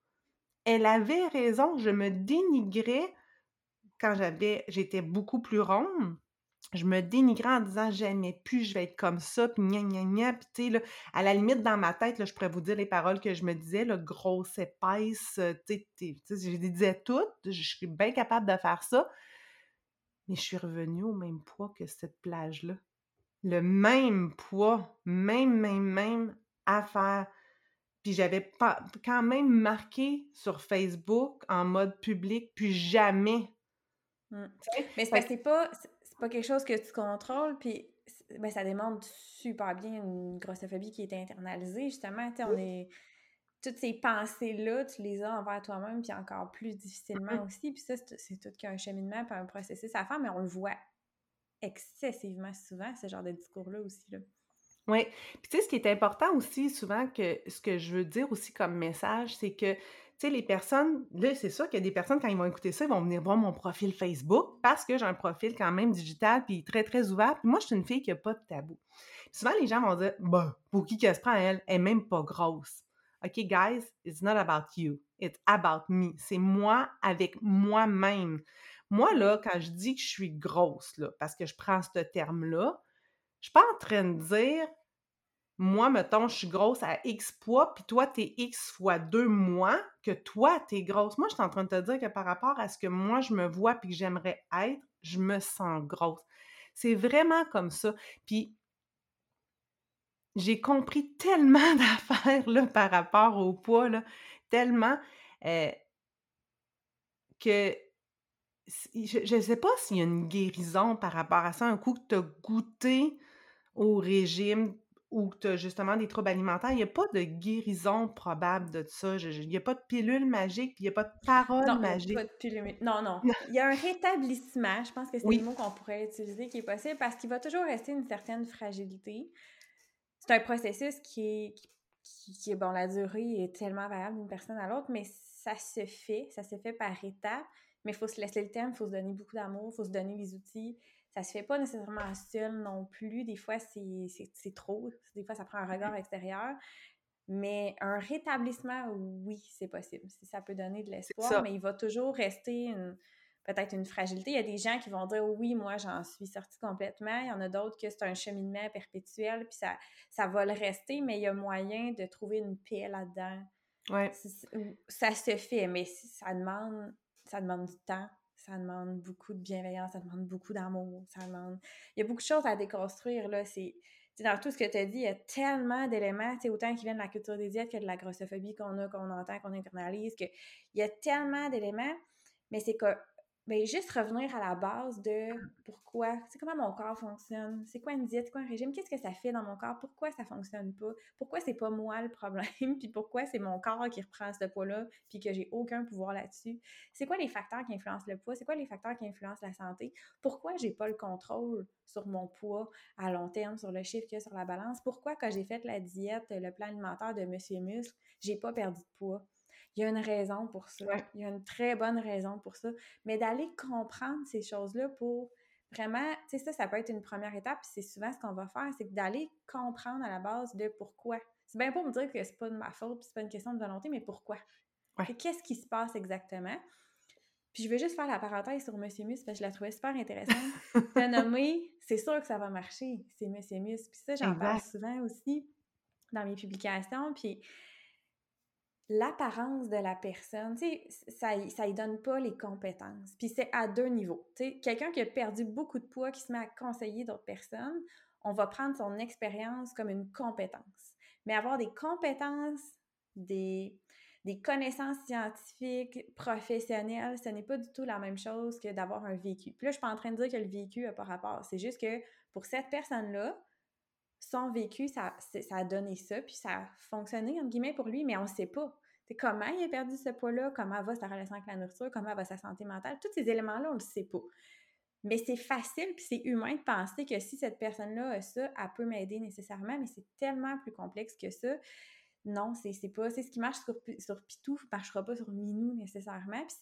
Elle avait raison, je me dénigrais quand j'étais beaucoup plus ronde. Je me dénigrais en disant: «Jamais plus je vais être comme ça, puis gna gna gna», puis tu sais, là, à la limite, dans ma tête, là, je pourrais vous dire les paroles que je me disais, là: «Grosse, épaisse», tu sais, je les disais toutes, je suis bien capable de faire ça, mais je suis revenue au même poids que cette plage-là. Le même poids, même affaire. Puis j'avais pas quand même marqué sur Facebook en mode public: «Plus jamais». Mmh. Tu sais? Mais c'est Fait parce que que c'est pas quelque chose que tu contrôles, puis ben, ça démontre super bien une grossophobie qui est internalisée, justement. Tu sais, on est toutes ces pensées-là, tu les as envers toi-même, puis encore plus mmh, difficilement aussi. Puis ça, c'est tout qu'un cheminement, puis un processus à faire, mais on le voit excessivement souvent, ce genre de discours-là aussi, là. oui. Puis tu sais, ce qui est important aussi souvent que ce que je veux dire aussi comme message, c'est que, tu sais, les personnes là, c'est sûr qu'il y a des personnes quand ils vont écouter ça, ils vont venir voir mon profil Facebook parce que j'ai un profil quand même digital puis très, très ouvert. Puis moi, je suis une fille qui a pas de tabou. Souvent, les gens vont dire: «Bah, pour qui qu'elle se prend elle? Elle est même pas grosse». OK, guys, it's not about you, it's about me. C'est moi avec moi-même. Moi, Mm. là, quand je dis que je suis grosse, là, parce que je prends ce terme-là, je suis pas en train de dire: «Moi, mettons, je suis grosse à X poids, puis toi, tu es X fois 2 moi, que toi, tu es grosse». Moi, je suis en train de te dire que par rapport à ce que moi, je me vois puis que j'aimerais être, je me sens grosse. C'est vraiment comme ça. Puis j'ai compris tellement d'affaires, là, par rapport au poids, là, tellement, heu, que je sais pas s'il y a une guérison par rapport à ça, un coup que tu as goûté au régime ou que tu as justement des troubles alimentaires, il y a pas de guérison probable de ça. Je il y a pas de pilule magique, puis il y a pas de parole Non, il y a pas magique. de pilule non, non. Il y a un rétablissement, je pense que c'est le Oui, mot qu'on pourrait utiliser qui est possible parce qu'il va toujours rester une certaine fragilité. C'est un processus qui est bon, la durée est tellement variable d'une personne à l'autre, mais ça se fait par étapes, mais il faut se laisser le temps, il faut se donner beaucoup d'amour, il faut se donner les outils. Ça se fait pas nécessairement seul non plus. Des fois, c'est trop. Des fois, ça prend un regard extérieur. Mais un rétablissement, oui, c'est possible. Ça peut donner de c'est l'espoir, ça. mais il va toujours rester peut-être une fragilité. Il y a des gens qui vont dire oui, moi j'en suis sortie complètement. Il y en a d'autres que c'est un cheminement perpétuel, puis ça va le rester, mais il y a moyen de trouver une paix là-dedans. Ouais, Ça se fait, mais ça demande du temps, ça demande beaucoup de bienveillance, ça demande beaucoup d'amour, ça demande. Il y a beaucoup de choses à déconstruire, là. Dans tout ce que tu as dit, il y a tellement d'éléments, autant qui viennent de la culture des diètes que de la grossophobie qu'on entend, qu'on internalise, il y a tellement d'éléments, mais c'est que ben, juste revenir à la base de pourquoi, c'est comment mon corps fonctionne, c'est quoi une diète, c'est quoi un régime, qu'est-ce que ça fait dans mon corps, pourquoi ça fonctionne pas, pourquoi c'est pas moi le problème, puis pourquoi c'est mon corps qui reprend ce poids-là, puis que j'ai aucun pouvoir là-dessus. C'est quoi les facteurs qui influencent le poids, c'est quoi les facteurs qui influencent la santé, pourquoi j'ai pas le contrôle sur mon poids à long terme, sur le chiffre qu'il y a sur la balance, pourquoi quand j'ai fait la diète, le plan alimentaire de Monsieur Muscle, j'ai pas perdu de poids. Il y a une raison pour ça. ouais, Il y a une très bonne raison pour ça. Mais d'aller comprendre ces choses-là pour vraiment, tu sais, ça peut être une première étape, puis c'est souvent ce qu'on va faire, c'est d'aller comprendre à la base de pourquoi. C'est bien pour me dire que c'est pas de ma faute, puis c'est pas une question de volonté, mais pourquoi? ouais. Qu'est-ce qui se passe exactement? Puis je vais juste faire la parenthèse sur Monsieur Mus, parce que je la trouvais super intéressante. T'as nommé, c'est sûr que ça va marcher, c'est Monsieur Mus. Puis ça, j'en parle Exact. souvent aussi dans mes publications, puis l'apparence de la personne, tu sais, ça y donne pas les compétences. Puis c'est à deux niveaux. Tu sais, quelqu'un qui a perdu beaucoup de poids, qui se met à conseiller d'autres personnes, on va prendre son expérience comme une compétence. Mais avoir des compétences, des, des connaissances scientifiques, professionnelles, ce n'est pas du tout la même chose que d'avoir un vécu. Puis là, je suis pas en train de dire que le vécu n'a pas rapport. C'est juste que pour cette personne-là, son vécu, ça a donné ça, puis ça a fonctionné, entre guillemets, pour lui, mais on ne sait pas. C'est comment il a perdu ce poids-là, comment va sa relation avec la nourriture, comment va sa santé mentale, tous ces éléments-là, on ne le sait pas. Mais c'est facile, puis c'est humain de penser que si cette personne-là a ça, elle peut m'aider nécessairement, mais c'est tellement plus complexe que ça. Non, c'est pas, c'est ce qui marche sur Pitou, ne marchera pas sur Minou nécessairement. Puis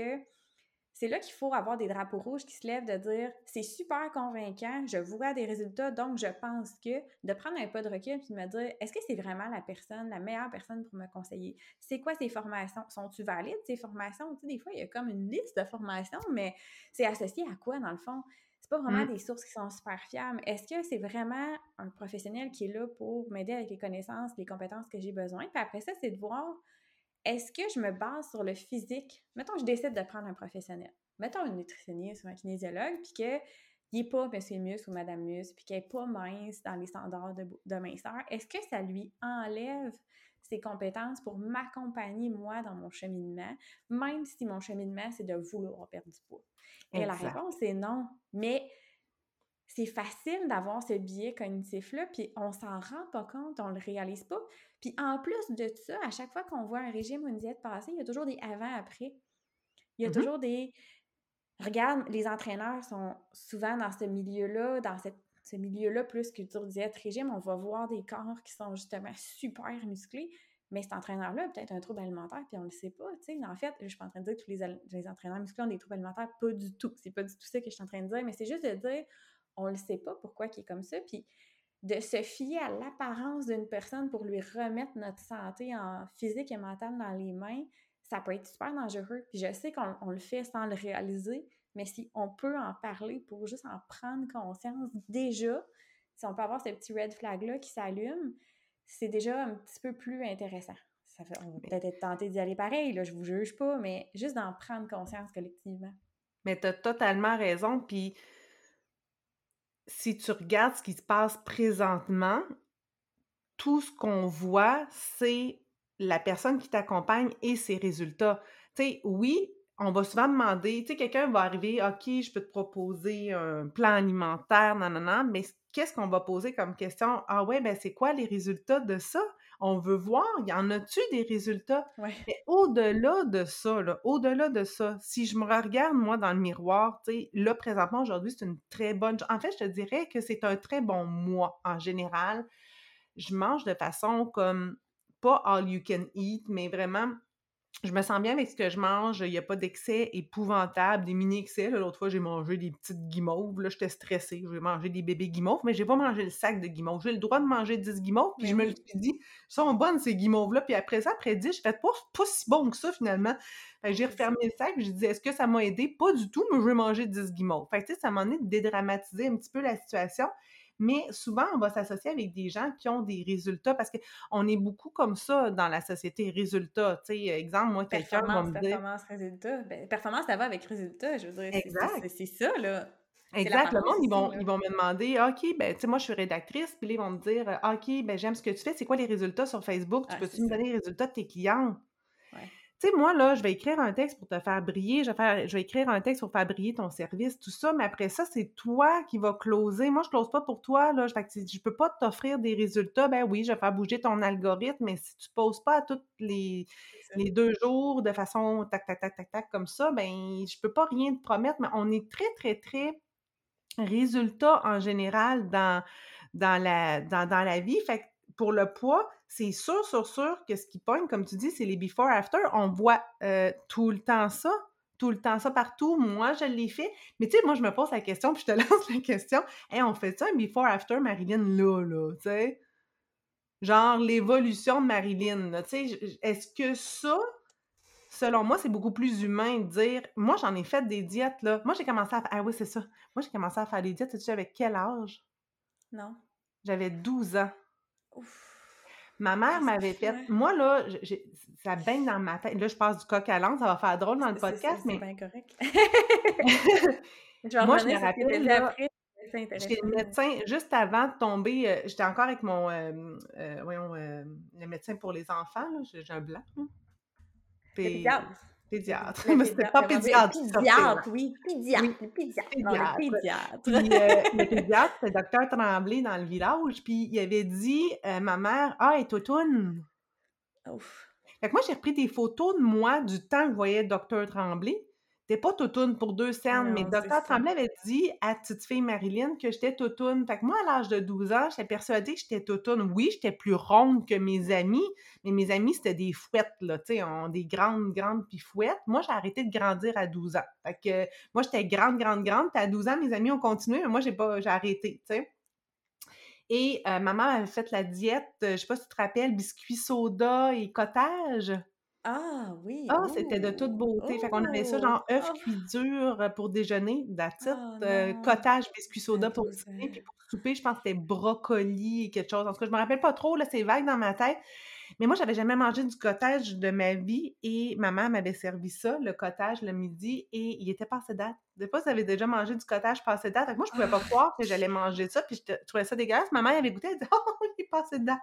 c'est là qu'il faut avoir des drapeaux rouges qui se lèvent de dire c'est super convaincant, je vois des résultats, donc je pense que de prendre un pas de recul puis de me dire est-ce que c'est vraiment la personne, la meilleure personne pour me conseiller? C'est quoi ces formations? Sont-tu valides ces formations? Tu sais, des fois, il y a comme une liste de formations, mais c'est associé à quoi dans le fond? C'est pas vraiment Mmh. des sources qui sont super fiables. Est-ce que c'est vraiment un professionnel qui est là pour m'aider avec les connaissances, les compétences que j'ai besoin? Puis après ça, c'est de voir est-ce que je me base sur le physique? Mettons, je décide de prendre un professionnel. Mettons un nutritionniste ou un kinésiologue, puis qu'il n'est pas Monsieur Mus ou Madame Mus, puis qu'il n'est pas mince dans les standards de minceur. Est-ce que ça lui enlève ses compétences pour m'accompagner, moi, dans mon cheminement, même si mon cheminement, c'est de vouloir perdre du poids? Et la Exact. réponse est non. Mais c'est facile d'avoir ce biais cognitif-là, puis on s'en rend pas compte, on le réalise pas. Puis en plus de ça, à chaque fois qu'on voit un régime ou une diète passer, il y a toujours des avant-après. Il y a Mmh. toujours des... Regarde, les entraîneurs sont souvent dans ce milieu-là, ce milieu-là plus culture diète régime, on va voir des corps qui sont justement super musclés, mais cet entraîneur-là a peut-être un trouble alimentaire, puis on le sait pas, tu sais. En fait, je suis pas en train de dire que tous les entraîneurs musclés ont des troubles alimentaires, pas du tout. C'est pas du tout ça que je suis en train de dire, mais c'est juste de dire, on le sait pas pourquoi il est comme ça, puis de se fier à l'apparence d'une personne pour lui remettre notre santé en physique et mentale dans les mains, ça peut être super dangereux. Puis je sais qu'on le fait sans le réaliser, mais si on peut en parler pour juste en prendre conscience déjà, si on peut avoir ce petit red flag-là qui s'allume, c'est déjà un petit peu plus intéressant. On va Mais peut-être être tenté d'y aller pareil, là, je vous juge pas, mais juste d'en prendre conscience collectivement. mais tu as totalement raison, puis si tu regardes ce qui se passe présentement, tout ce qu'on voit, c'est la personne qui t'accompagne et ses résultats. Tu sais, oui, on va souvent demander, tu sais, quelqu'un va arriver, OK, je peux te proposer un plan alimentaire, nanana, mais qu'est-ce qu'on va poser comme question? Ah ouais, ben c'est quoi les résultats de ça? On veut voir, y en a-tu des résultats? Ouais. Mais au-delà de ça, là, au-delà de ça, si je me regarde, moi, dans le miroir, tu sais, là, présentement, aujourd'hui, c'est une très bonne... En fait, je te dirais que c'est un très bon mois, en général. Je mange de façon comme, pas all you can eat, mais vraiment je me sens bien avec ce que je mange, il y a pas d'excès épouvantable, des mini excès, là. L'autre fois, j'ai mangé des petites guimauves, là, j'étais stressée, j'ai mangé des bébés guimauves, mais j'ai pas mangé le sac de guimauves. J'ai le droit de manger 10 guimauves, puis Mais je me le oui, suis dit: «Ils sont bonnes ces guimauves-là», puis après ça, après 10, j'ai fait: pas si bon que ça finalement». Fait que j'ai c'est ça. refermé le sac, puis j'ai dit: «Est-ce que ça m'a aidé?» Pas du tout, mais je vais manger 10 guimauves. Fait que tu sais, ça m'a donné de dédramatiser un petit peu la situation, mais souvent, on va s'associer avec des gens qui ont des résultats parce qu'on est beaucoup comme ça dans la société, résultats. Tu sais, exemple, moi, quelqu'un va Performance, me dire performance, résultat. Ben, performance, ça va avec résultat, je veux dire, exact, c'est ça, là. C'est exact. Le l'apparence monde, ils aussi, vont là. ils vont me demander: «OK, ben, tu sais, moi, je suis rédactrice», puis là, ils vont me dire: «OK, ben, j'aime ce que tu fais. C'est quoi les résultats sur Facebook? Tu Ah, c'est peux-tu me ça. donner les résultats de tes clientes?» Ouais. Tu sais, moi, là, je vais écrire un texte pour te faire briller, je vais écrire un texte pour faire briller ton service, tout ça, mais après ça, c'est toi qui vas closer. Moi, je close pas pour toi, là. Fait que je peux pas t'offrir des résultats. Ben oui, je vais faire bouger ton algorithme, mais si tu poses pas à tous C'est ça. les 2 jours de façon tac, tac, tac, tac, tac, comme ça, ben je peux pas rien te promettre, mais on est très, très, très résultat en général dans la vie. Fait que pour le poids, c'est sûr que ce qui pogne, comme tu dis, c'est les before after. On voit tout le temps ça partout. Moi, je l'ai fait. Mais tu sais, moi, je me pose la question, puis je te lance la question. Hey, on fait ça un before after Marilyn là, tu sais? Genre l'évolution de Marilyn, là, tu sais, est-ce que ça, selon moi, c'est beaucoup plus humain de dire moi, j'en ai fait des diètes, là. Moi, j'ai commencé à ah oui, c'est ça. Moi, j'ai commencé à faire des diètes, sais-tu avec quel âge? Non? J'avais 12 ans. Ouf! Ma Ah, mère c'est m'avait fou, fait hein? moi, là, ça baigne dans ma tête. Là, je passe du coq à l'âne, ça va faire drôle dans le podcast, C'est mais bien correct. Je vais moi, je me revenir sur ce que tu as rappelle, dit là, après, c'est chez intéressant, le mais médecin, juste avant de tomber, j'étais encore avec mon, voyons, le médecin pour les enfants, là, j'ai un blanc, là. le pédiatre. Pédiatre. Le Mais c'était pédiatre, pas mon Dieu, pédiatre qui sortait là. pédiatre, oui, Oui, pédiatre, le pédiatre. Non, le pédiatre. pédiatre. Puis, le pédiatre, c'était docteur Tremblay dans le village, puis il avait dit, ma mère: «Ah, elle est toutoune». Ouf! Fait que moi, j'ai repris des photos de moi du temps que je voyais docteur Tremblay. Tu pas toutoune pour 2 scènes, mais Non, c'est docteur ça. Tremblay avait dit à petite fille Marilyn que j'étais toutoune. Fait que moi, à l'âge de 12 ans, j'étais persuadée que j'étais toutoune. Oui, j'étais plus ronde que mes amis, mais mes amis, c'était des fouettes, là, tu sais, des grandes, grandes pifouettes. Moi, j'ai arrêté de grandir à 12 ans. Fait que moi, j'étais grande, grande, grande, puis à 12 ans, mes amis ont continué, mais moi, j'ai arrêté, tu sais. Et maman avait fait la diète, je sais pas si tu te rappelles, biscuits soda et cottage. Ah oui! Ah, c'était de toute Oh! beauté. Fait qu'on avait ça Oh! genre œufs Oh! cuits durs, pour déjeuner, that's it. Oh non! Cottage, biscuits À soda pour 12 dîner, ans. puis pour souper, je pense que c'était brocoli et quelque chose. En tout cas, je me rappelle pas trop, là, c'est vague dans ma tête. Mais moi, j'avais jamais mangé du cottage de ma vie et ma mère m'avait servi ça, le cottage, le midi et il était passé date. Des fois, vous avez déjà mangé du cottage passé date. Fait que moi, je pouvais pas Ah! croire que j'allais manger ça, puis je trouvais ça dégueulasse. Ma mère avait goûté, elle dit: «Oh, il est passé date».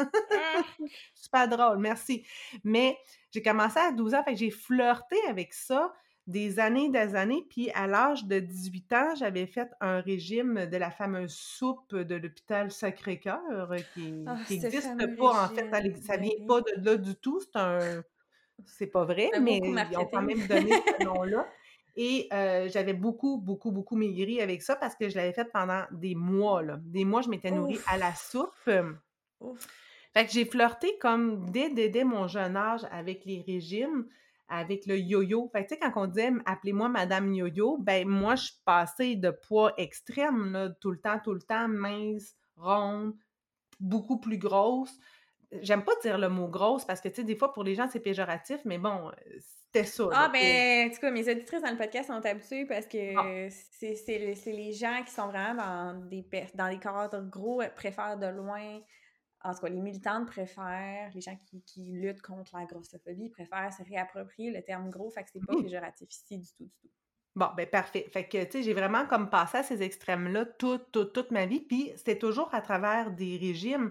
Ah! Super drôle, merci. Mais j'ai commencé à 12 ans, fait que j'ai flirté avec ça des années, puis à l'âge de 18 ans, j'avais fait un régime de la fameuse soupe de l'hôpital Sacré-Cœur, Ah, qui ce existe fameux pas en fait, régime, ça ben vient oui. pas de là du tout, c'est pas vrai, C'est un beau mais coup ils ont quand marketing. même donné ce nom-là et j'avais beaucoup, beaucoup, beaucoup maigri avec ça parce que je l'avais fait pendant des mois, là. Des mois, je m'étais nourrie à la Ouf! soupe. Ouf! Fait que j'ai flirté comme dès mon jeune âge avec les régimes, avec le yo-yo. Fait que tu sais, quand on disait: «Appelez-moi madame yo-yo», ben moi, je suis passée de poids extrême, là, tout le temps, mince, ronde, beaucoup plus grosse. J'aime pas dire le mot grosse parce que, tu sais, des fois, pour les gens, c'est péjoratif, mais bon, c'était ça, là, Ah, tu sais. ben, en tout cas, mes auditrices dans le podcast sont habituées parce Bon, que c'est les gens qui sont vraiment dans des cadres gros préfèrent de loin, en tout cas, les militantes préfèrent, les gens qui luttent contre la grossophobie préfèrent se réapproprier le terme gros, fait que c'est pas mmh. péjoratif ici du tout, du tout. Bon, ben parfait. Fait que, tu sais, j'ai vraiment comme passé à ces extrêmes-là toute ma vie, puis c'était toujours à travers des régimes.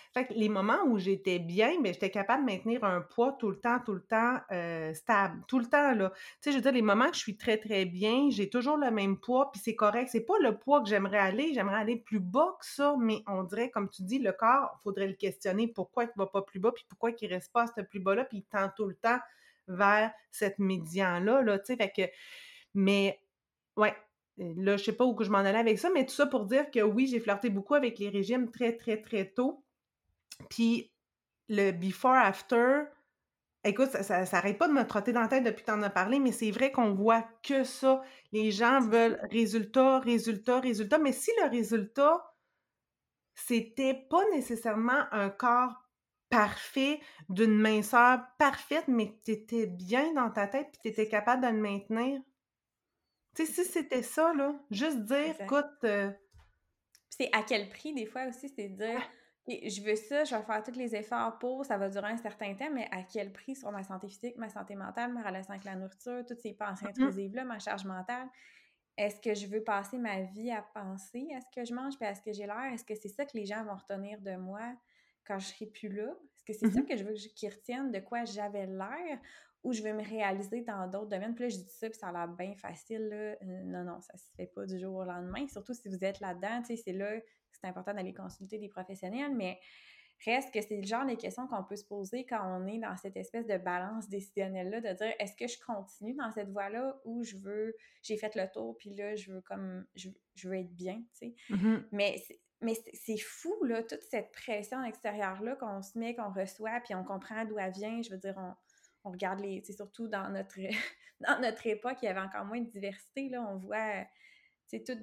Fait que les moments où j'étais bien, ben, j'étais capable de maintenir un poids tout le temps, stable, tout le temps, là. Tu sais, je veux dire, les moments que je suis très, très bien, j'ai toujours le même poids, puis c'est correct. C'est pas le poids que j'aimerais aller plus bas que ça, mais on dirait, comme tu dis, le corps, il faudrait le questionner pourquoi il va pas plus bas, puis pourquoi il reste pas à ce plus bas-là, puis il tend tout le temps vers cette médian-là, là, tu sais, fait que mais ouais, là, je sais pas où que je m'en allais avec ça, mais tout ça pour dire que oui, j'ai flirté beaucoup avec les régimes très, très, très tôt. Puis le before after, écoute, ça arrête pas de me trotter dans la tête depuis que tu en as parlé, mais c'est vrai qu'on voit que ça. Les gens C'est veulent fou. résultat, résultat, résultat, mais si le résultat, c'était pas nécessairement un corps parfait, d'une minceur parfaite, mais que tu étais bien dans ta tête puis tu étais capable de le maintenir. Tu sais, C'est si ça. c'était ça, là, juste dire: Exact. «Écoute, Puis c'est à quel prix, des fois aussi, c'est de dire, OK, je veux ça, je vais faire tous les efforts pour, ça va durer un certain temps, mais à quel prix sur ma santé physique, ma santé mentale, ma relation avec la nourriture, toutes ces pensées mmh intrusives-là, ma charge mentale. Est-ce que je veux passer ma vie à penser à ce que je mange puis à ce que j'ai l'air? Est-ce que c'est ça que les gens vont retenir de moi quand je serai plus là? Est-ce que c'est mh, ça mmh que je veux qu'ils retiennent de quoi j'avais l'air ou je veux me réaliser dans d'autres domaines? Puis là, je dis ça, puis ça a l'air bien facile, là. Non, non, ça se fait pas du jour au lendemain. Surtout si vous êtes là-dedans, tu sais, c'est là que c'est important d'aller consulter des professionnels, mais reste que c'est le genre de questions qu'on peut se poser quand on est dans cette espèce de balance décisionnelle-là, de dire est-ce que je continue dans cette voie-là ou j'ai fait le tour, puis là, je veux être bien, tu sais. mh. Mais c'est fou, là, toute cette pression extérieure-là qu'on se met, qu'on reçoit, puis on comprend d'où elle vient. Je veux dire, on regarde c'est surtout dans notre, dans notre époque, il y avait encore moins de diversité, là. On voit c'est toutes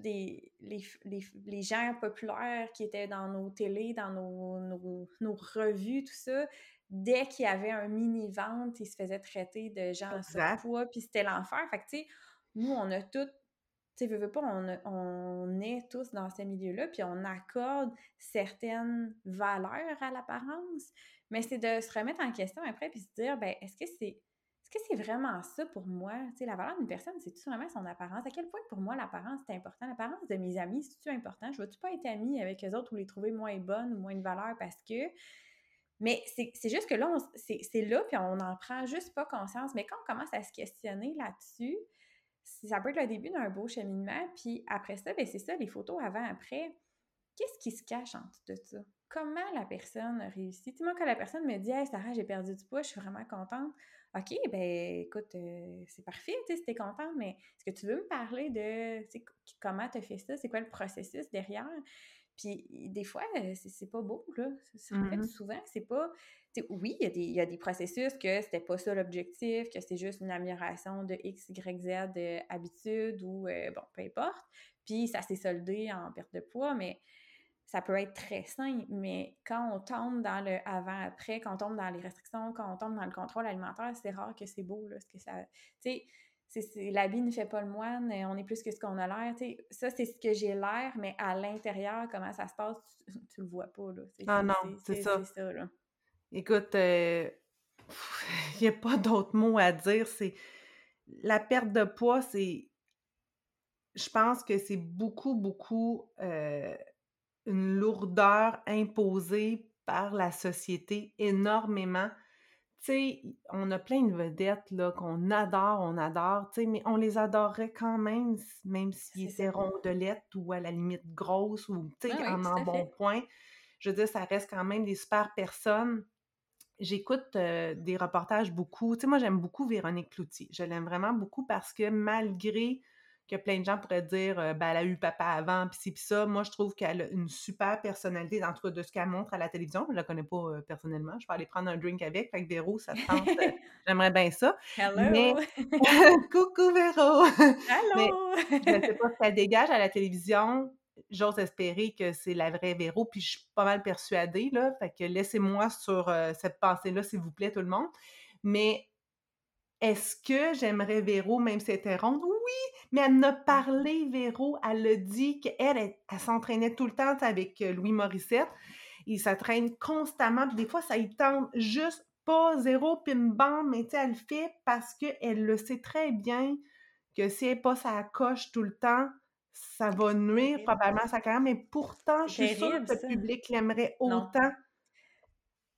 les gens populaires qui étaient dans nos télés, dans nos revues, tout ça. Dès qu'il y avait un mini-ventre, ils se faisaient traiter de gens en Exact. surpoids, puis c'était l'enfer. Fait que, tu sais, nous, on a tout, tu sais, veux pas, on est tous dans ce milieu-là, puis on accorde certaines valeurs à l'apparence, mais c'est de se remettre en question après, puis se dire, ben, est-ce que c'est vraiment ça pour moi? Tu sais, la valeur d'une personne, c'est-tu vraiment son apparence? À quel point pour moi l'apparence c'est important? L'apparence de mes amis, c'est-tu important? Je veux-tu pas être amie avec eux autres ou les trouver moins bonnes ou moins de valeur parce que. Mais c'est juste que là, c'est là, puis on n'en prend juste pas conscience. Mais quand on commence à se questionner là-dessus, ça peut être le début d'un beau cheminement. Puis après ça, ben c'est ça, les photos avant-après. Qu'est-ce qui se cache en dessous de ça? Comment la personne a réussi? Tu sais, moi, quand la personne me dit Hey, Sarah, j'ai perdu du poids, je suis vraiment contente. OK, ben écoute, c'est parfait, tu sais, si t'es contente, mais est-ce que tu veux me parler de tu sais, comment tu as fait ça? C'est quoi le processus derrière? Puis des fois, c'est pas beau, là. En fait, Mmh souvent, c'est pas. Tu sais, oui, il y a des processus que c'était pas ça l'objectif, que c'est juste une amélioration de X, Y, Z habitude ou bon, peu importe. Puis ça s'est soldé en perte de poids, mais ça peut être très sain, mais quand on tombe dans le avant-après, quand on tombe dans les restrictions, quand on tombe dans le contrôle alimentaire, c'est rare que c'est beau, là, ce que ça. Tu sais, l'habit ne fait pas le moine, on est plus que ce qu'on a l'air. Tu sais, ça, c'est ce que j'ai l'air, mais à l'intérieur, comment ça se passe, tu le vois pas, là. Ah non, c'est C'est ça. ça, là. Écoute, il y a pas d'autres mots à dire, c'est la perte de poids, c'est je pense que c'est beaucoup, beaucoup, une lourdeur imposée par la société, énormément. Tu sais, on a plein de vedettes, là, on adore, tu sais, mais on les adorerait quand même, même s'ils C'est ça. étaient rondelettes ou à la limite grosses ou, tu Oui, sais, oui, en tout à fait. embonpoint. Je veux dire, ça reste quand même des super personnes. J'écoute, des reportages beaucoup. Tu sais, moi, j'aime beaucoup Véronique Cloutier. Je l'aime vraiment beaucoup parce que malgré que plein de gens pourraient dire, ben, elle a eu papa avant, pis ci pis ça, moi, je trouve qu'elle a une super personnalité, en tout cas de ce qu'elle montre à la télévision. Je la connais pas, personnellement. Je vais aller prendre un drink avec. Fait que Véro, ça te tente, j'aimerais bien ça. Mais Hello! coucou Véro! Mais Allô! je sais pas ce qu'elle dégage à la télévision. J'ose espérer que c'est la vraie Véro, puis je suis pas mal persuadée, là. Fait que laissez-moi sur, cette pensée-là, s'il vous plaît, tout le monde. Mais est-ce que j'aimerais Véro même si elle était ronde? Oui! Mais elle en a parlé, Véro. Elle a dit qu'elle, elle s'entraînait tout le temps, tu sais, avec, Louis Morissette. Il s'entraîne constamment, puis des fois, ça y tente juste pas, zéro pim bam, mais tu sais, elle le fait parce qu'elle le sait très bien que si elle est pas sa coche tout le temps, ça va C'est nuire terrible. probablement à sa carrière, mais pourtant, C'est je suis sûre terrible, que le ça. public l'aimerait Non. autant.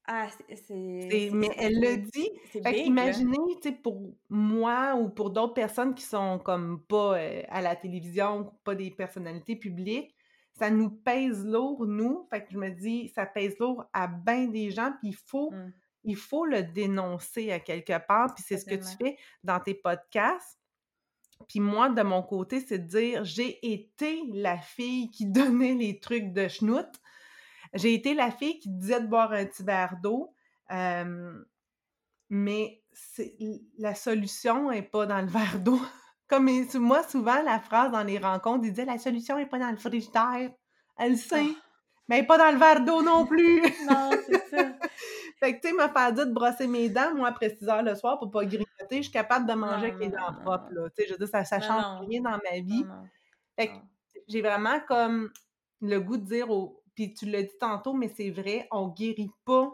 Ah, Mais elle le dit. c'est Fait big, là. qu'imaginez, tu sais, pour moi ou pour d'autres personnes qui sont comme pas, à la télévision, pas des personnalités publiques, ça nous pèse lourd, nous. Fait que je me dis, ça pèse lourd à bien des gens, puis Mmh, il faut le dénoncer à quelque part, puis c'est ce que tu certainement. fais dans tes podcasts. Puis moi, de mon côté, c'est de dire: «J'ai été la fille qui donnait les trucs de schnout. J'ai été la fille qui disait de boire un petit verre d'eau». Hem mais c'est la solution est pas dans le verre d'eau. Comme moi, souvent, la phrase dans les rencontres, il disait: «La solution est pas dans le frigidaire». Elle le sait, Ah! mais elle est pas dans le verre d'eau non plus. Non, c'est ça. Fait que, tu sais, me faire dire de brosser mes dents, moi, après 6 heures le soir pour pas grignoter, je suis capable de manger Non, avec les non, dents non, propres, non. là. Tu sais, je veux dire, ça Non, change non. rien dans ma Non, vie. non, Fait non. que j'ai vraiment comme le goût de dire aux puis tu l'as dit tantôt, mais c'est vrai, on guérit pas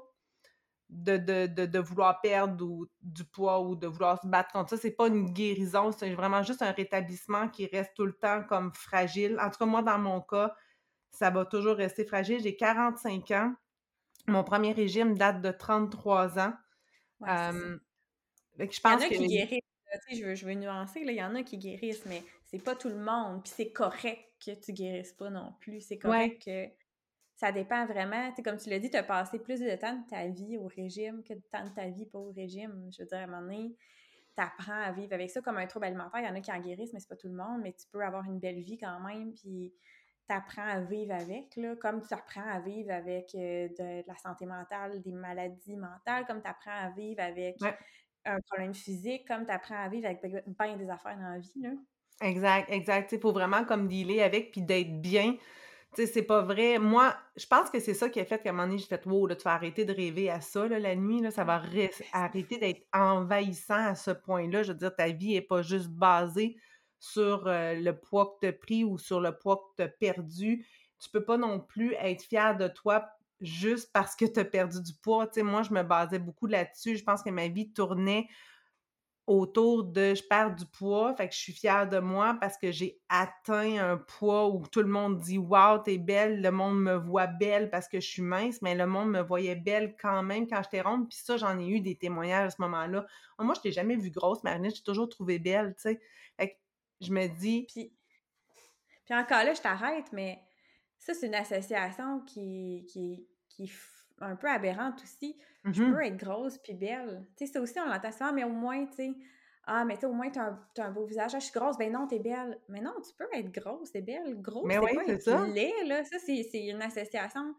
de vouloir perdre ou du poids ou de vouloir se battre contre ça. C'est pas une guérison, c'est vraiment juste un rétablissement qui reste tout le temps comme fragile. En tout cas, moi, dans mon cas, ça va toujours rester fragile. J'ai 45 ans. Mon premier régime date de 33 ans. Ouais, c'est ça. Fait que je Il y en pense a que qui guérissent, là, tu sais, je veux nuancer, là, il y en a qui guérissent, mais c'est pas tout le monde, puis c'est correct que tu guérisses pas non plus. C'est ouais, correct que ça dépend vraiment. Tu sais, comme tu l'as dit, tu as passé plus de temps de ta vie au régime que de temps de ta vie pas au régime. Je veux dire, à un moment donné, tu apprends à vivre avec ça comme un trouble alimentaire. Il y en a qui en guérissent, mais c'est pas tout le monde. Mais tu peux avoir une belle vie quand même, puis tu apprends à vivre avec, là, comme tu apprends à vivre avec de la santé mentale, des maladies mentales, comme tu apprends à vivre avec ouais. un problème physique, comme tu apprends à vivre avec bien des affaires dans la vie, là. Exact, exact. Tu sais, faut vraiment comme dealer avec puis d'être bien. Tu sais, c'est pas vrai. Moi, je pense que c'est ça qui a fait qu'à un moment donné, j'ai fait: «Wow, là, tu vas arrêter de rêver à ça, là, la nuit, là, ça va arrêter d'être envahissant à ce point-là». Je veux dire, ta vie est pas juste basée sur, le poids que tu as pris ou sur le poids que tu as perdu. Tu peux pas non plus être fière de toi juste parce que tu as perdu du poids. Tu sais, moi, je me basais beaucoup là-dessus. Je pense que ma vie tournait autour de je perds du poids, fait que je suis fière de moi parce que j'ai atteint un poids où tout le monde dit: «Wow, tu belle», le monde me voit belle parce que je suis mince, mais le monde me voyait belle quand même quand j'étais ronde, puis ça, j'en ai eu des témoignages à ce moment-là. Moi, je t'ai jamais vue grosse, Marinette, je t'ai toujours trouvée belle, tu sais? Fait que je me dis Puis, puis encore là, je t'arrête, mais ça, c'est une association qui est un peu aberrante aussi. Je peux mmh être grosse puis belle. Tu sais, ça aussi, on l'entend souvent, mais au moins, tu sais, ah, mais tu sais, au moins, t'as un beau visage. Ah, je suis grosse. Ben non, t'es belle. Mais non, tu peux être grosse et belle. Gros, mais c'est oui, pas c'est être ça. laid, là. Ça, c'est une association.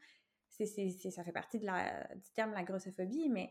Ça fait partie du terme la grossophobie, mais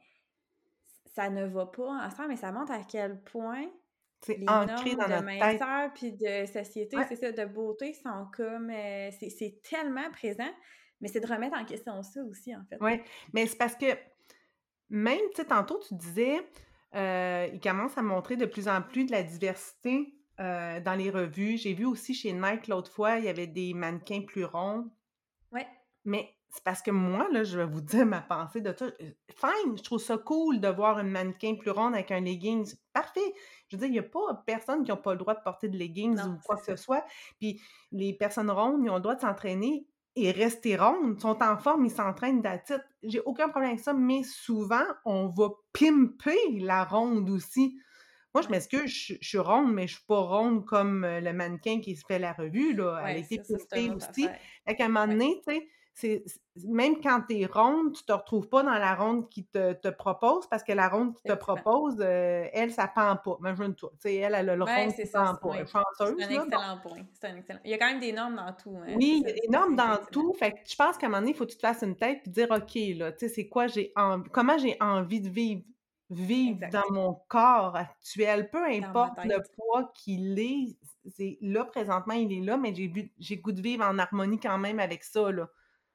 ça ne va pas ensemble. Mais ça montre à quel point C'est les ancré normes dans de notre tête. minceur puis de société, Ouais, c'est ça, de beauté sont comme c'est tellement présent, mais c'est de remettre en question ça aussi, en fait. ouais, mais c'est parce que même, tu sais, tantôt, tu disais, ils commencent à montrer de plus en plus de la diversité, dans les revues. J'ai vu aussi chez Nike l'autre fois, il y avait des mannequins plus ronds. Ouais, Mais c'est parce que moi, là, je vais vous dire ma pensée de ça. Fine, je trouve ça cool de voir une mannequin plus ronde avec un leggings. Parfait. Je veux dire, il y a pas personne qui a pas le droit de porter de leggings non, ou c'est quoi que ça. ce soit. Puis les personnes rondes, ils ont le droit de s'entraîner et rester rondes. Ils sont en forme, ils s'entraînent that's it. J'ai aucun problème avec ça, mais souvent, on va pimper la ronde aussi. Moi, je Ouais, m'excuse, je suis ronde, mais je suis pas ronde comme, le mannequin qui se fait la revue, là. Elle a ouais, été ça c'est une pimpée autre aussi. affaire. Fait qu'à un moment Ouais, donné, tu sais, c'est même quand tu es ronde, tu te retrouves pas dans la ronde qui te propose parce que la ronde qui te effectivement. propose, elle, ça pend pas. Imagine-toi, tu sais, elle a le Ouais, rond c'est qui ça, pend pas. Elle est ouais. C'est chanceuse, un là, bon. excellent point, c'est un excellent il y a quand même des normes dans tout, hein, Oui, il y a ça des ça normes c'est dans effectivement. tout. Fait que je pense qu'à un moment donné, il faut que tu te fasses une tête puis dire: «OK, là, tu sais, c'est quoi comment j'ai envie de vivre dans Exact, mon corps actuel, peu dans ma importe le tête. poids qu'il est, c'est là, présentement, il est là, mais j'ai le goût de vivre en harmonie quand même avec ça, là».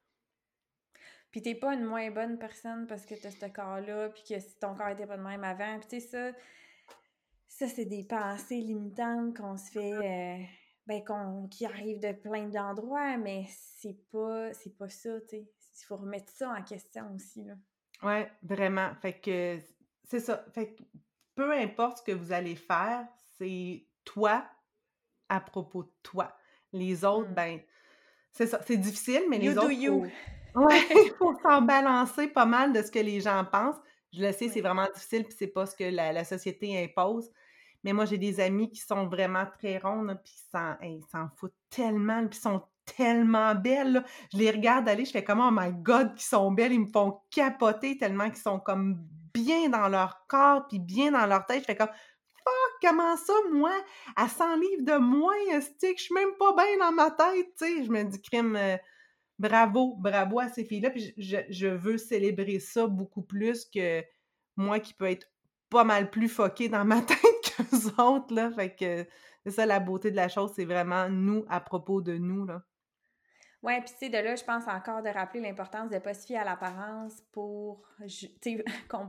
Puis t'es pas une moins bonne personne parce que t'as ce corps-là, puis que si ton corps était pas de même avant, puis tu sais ça, c'est des pensées limitantes qu'on se fait, ben, qui arrivent de plein d'endroits, mais c'est pas ça, tu sais. Il faut remettre ça en question aussi, là. Ouais, vraiment. Fait que c'est ça. Fait que peu importe ce que vous allez faire, c'est toi à propos de toi. Les autres, Mm. ben, c'est ça. C'est difficile, mais You les do autres, you. Ouais, il faut s'en balancer pas mal de ce que les gens pensent. Je le sais, c'est Oui. vraiment difficile, puis c'est pas ce que la société impose. Mais moi, j'ai des amies qui sont vraiment très rondes, là, puis ils s'en foutent tellement, puis sont tellement belles, là. Je les regarde aller, je fais comme: «Oh my God, qu'ils sont belles!» Ils me font capoter tellement qu'ils sont comme bien dans leur corps, puis bien dans leur tête. Je fais comme: «Comment ça, moi, à 100 livres de moins, esti, que je suis même pas bien dans ma tête?» Tu sais? Je me dis: «Crime, bravo, bravo à ces filles-là», puis je veux célébrer ça beaucoup plus que moi qui peux être pas mal plus fuckée dans ma tête qu'eux autres, là. Fait que c'est ça la beauté de la chose, c'est vraiment nous à propos de nous, là. Ouais, puis tu sais, de là, je pense encore de rappeler l'importance de ne pas se fier à l'apparence pour, tu sais,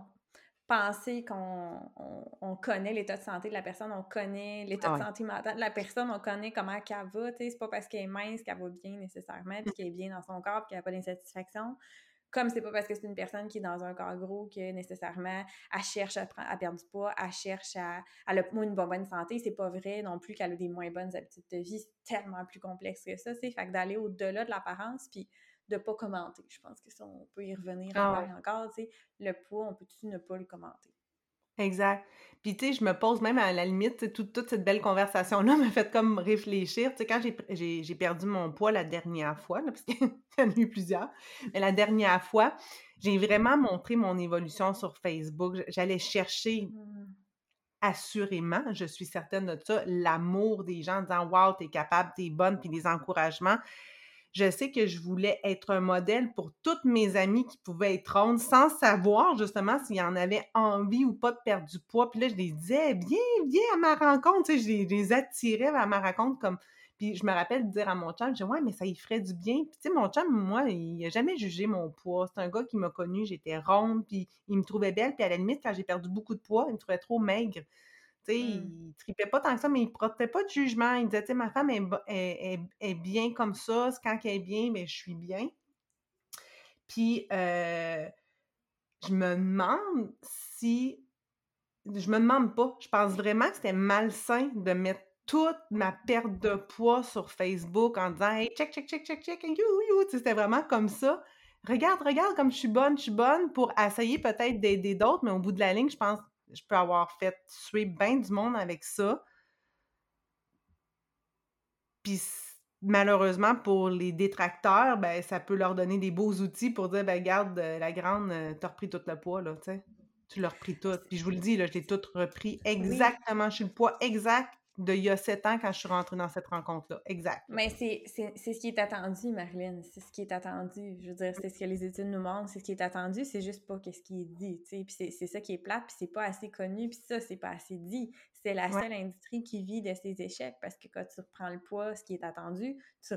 penser qu'on connaît l'état de santé de la personne, on connaît l'état Ah de ouais. santé mentale de la personne, on connaît comment qu'elle va, tu sais, c'est pas parce qu'elle est mince qu'elle va bien nécessairement, Mmh. puis qu'elle est bien dans son corps, puis qu'elle n'a pas d'insatisfaction. Comme c'est pas parce que c'est une personne qui est dans un corps gros que nécessairement elle cherche à perdre du poids, elle cherche elle a moins une bonne santé. C'est pas vrai non plus qu'elle a des moins bonnes habitudes de vie. C'est tellement plus complexe que ça, c'est fait que d'aller au-delà de l'apparence, puis de pas commenter. Je pense que ça, on peut y revenir Ah encore ouais. et encore, tu sais. Le poids, on peut-tu ne pas le commenter? Exact. Puis tu sais, je me pose même à la limite, tu sais, toute cette belle conversation-là m'a fait comme réfléchir. Tu sais, quand j'ai perdu mon poids la dernière fois, là, parce qu'il y en a eu plusieurs, mais la dernière fois, j'ai vraiment montré mon évolution sur Facebook. J'allais chercher Mmh. assurément, je suis certaine de ça, l'amour des gens en disant: «Wow, tu es capable, tu es bonne», puis des encouragements. Je sais que je voulais être un modèle pour toutes mes amies qui pouvaient être rondes sans savoir justement s'il y en avait envie ou pas de perdre du poids. Puis là, je les disais: «Viens, viens à ma rencontre», tu sais, je les attirais vers ma rencontre comme puis je me rappelle de dire à mon chum, je dis: «Ouais, mais ça y ferait du bien». Puis tu sais, mon chum, moi, il a jamais jugé mon poids. C'est un gars qui m'a connue, j'étais ronde, puis il me trouvait belle, puis à la limite, quand j'ai perdu beaucoup de poids, il me trouvait trop maigre. Tu sais, Mmh. il tripait pas tant que ça, mais il portait pas de jugement. Il disait: «Tu sais, ma femme est bien comme ça, c'est quand elle est bien, mais je suis bien». Puis, je me demande si je me demande pas, je pense vraiment que c'était malsain de mettre toute ma perte de poids sur Facebook en disant: «Hey, check, check, check, check, check, you, you», tu sais, c'était vraiment comme ça. «Regarde, regarde comme je suis bonne», pour essayer peut-être d'aider d'autres, mais au bout de la ligne, je pense que je peux avoir fait suer bien du monde avec ça. Puis malheureusement pour les détracteurs, ben, ça peut leur donner des beaux outils pour dire: «Ben, regarde, la grande, tu repris tout le poids, là», tu sais. Tu l'as repris tout. Puis je vous le dis, là, je l'ai tout repris Oui, exactement, je suis le poids exact d'il y a 7 ans quand je suis rentrée dans cette rencontre-là. Exact, là. mais c'est ce qui est attendu, Marilyn. C'est ce qui est attendu. Je veux dire, c'est ce que les études nous montrent, c'est ce qui est attendu, c'est juste pas qu'est-ce qui est dit, tu sais. Puis c'est ça qui est plate, puis c'est pas assez connu, puis ça, c'est pas assez dit. C'est la Ouais. seule industrie qui vit de ses échecs, parce que quand tu reprends le poids, ce qui est attendu,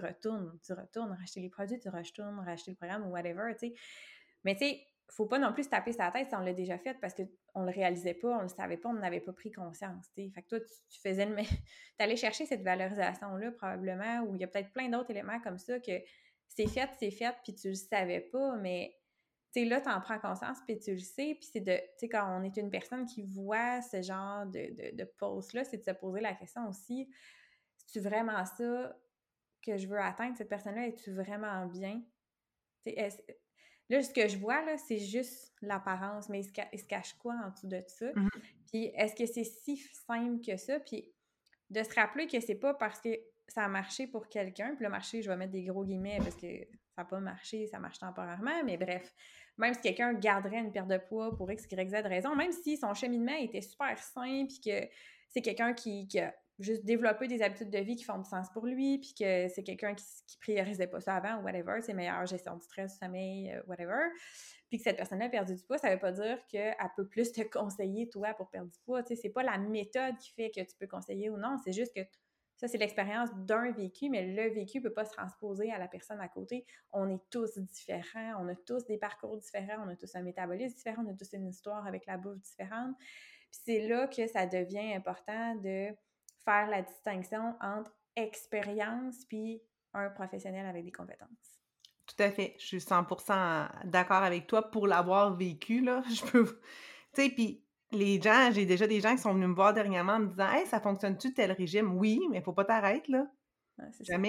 tu retournes racheter les produits, tu retournes racheter le programme ou whatever, tu sais. Mais tu sais, faut pas non plus se taper sa tête si on l'a déjà fait parce qu'on le réalisait pas, on le savait pas, on n'avait pas pris conscience, tu sais. Fait que toi, tu faisais le... T'allais chercher cette valorisation-là, probablement, où il y a peut-être plein d'autres éléments comme ça que c'est fait, puis tu le savais pas, mais tu sais, là, t'en prends conscience, puis tu le sais, puis c'est de, tu sais, quand on est une personne qui voit ce genre de post-là, c'est de se poser la question aussi, c'est-tu vraiment ça que je veux atteindre? Cette personne-là, es-tu vraiment bien? Tu sais, là, ce que je vois, là, c'est juste l'apparence, mais il se cache quoi en dessous de ça? Mmh. Puis est-ce que c'est si simple que ça? Puis de se rappeler que c'est pas parce que ça a marché pour quelqu'un, puis le marché, je vais mettre des gros guillemets parce que ça n'a pas marché, ça marche temporairement, mais bref, même si quelqu'un garderait une perte de poids pour X, Y, Z raison, même si son cheminement était super simple, puis que c'est quelqu'un qui a juste développé des habitudes de vie qui font du sens pour lui, puis que c'est quelqu'un qui priorisait pas ça avant, ou whatever, c'est meilleure gestion du stress, du sommeil, whatever, puis que cette personne-là a perdu du poids, ça veut pas dire qu'elle peut plus te conseiller, toi, pour perdre du poids. Tu sais, c'est pas la méthode qui fait que tu peux conseiller ou non, c'est juste que ça, c'est l'expérience d'un vécu, mais le vécu ne peut pas se transposer à la personne à côté. On est tous différents, on a tous des parcours différents, on a tous un métabolisme différent, on a tous une histoire avec la bouffe différente. Puis c'est là que ça devient important de faire la distinction entre expérience puis un professionnel avec des compétences. Tout à fait. Je suis 100 d'accord avec toi pour l'avoir vécu, là. Je peux tu sais, puis les gens j'ai déjà des gens qui sont venus me voir dernièrement en me disant: «Hey, ça fonctionne-tu tel régime?» «Oui, mais faut pas t'arrêter, là, Ouais, c'est ça. jamais».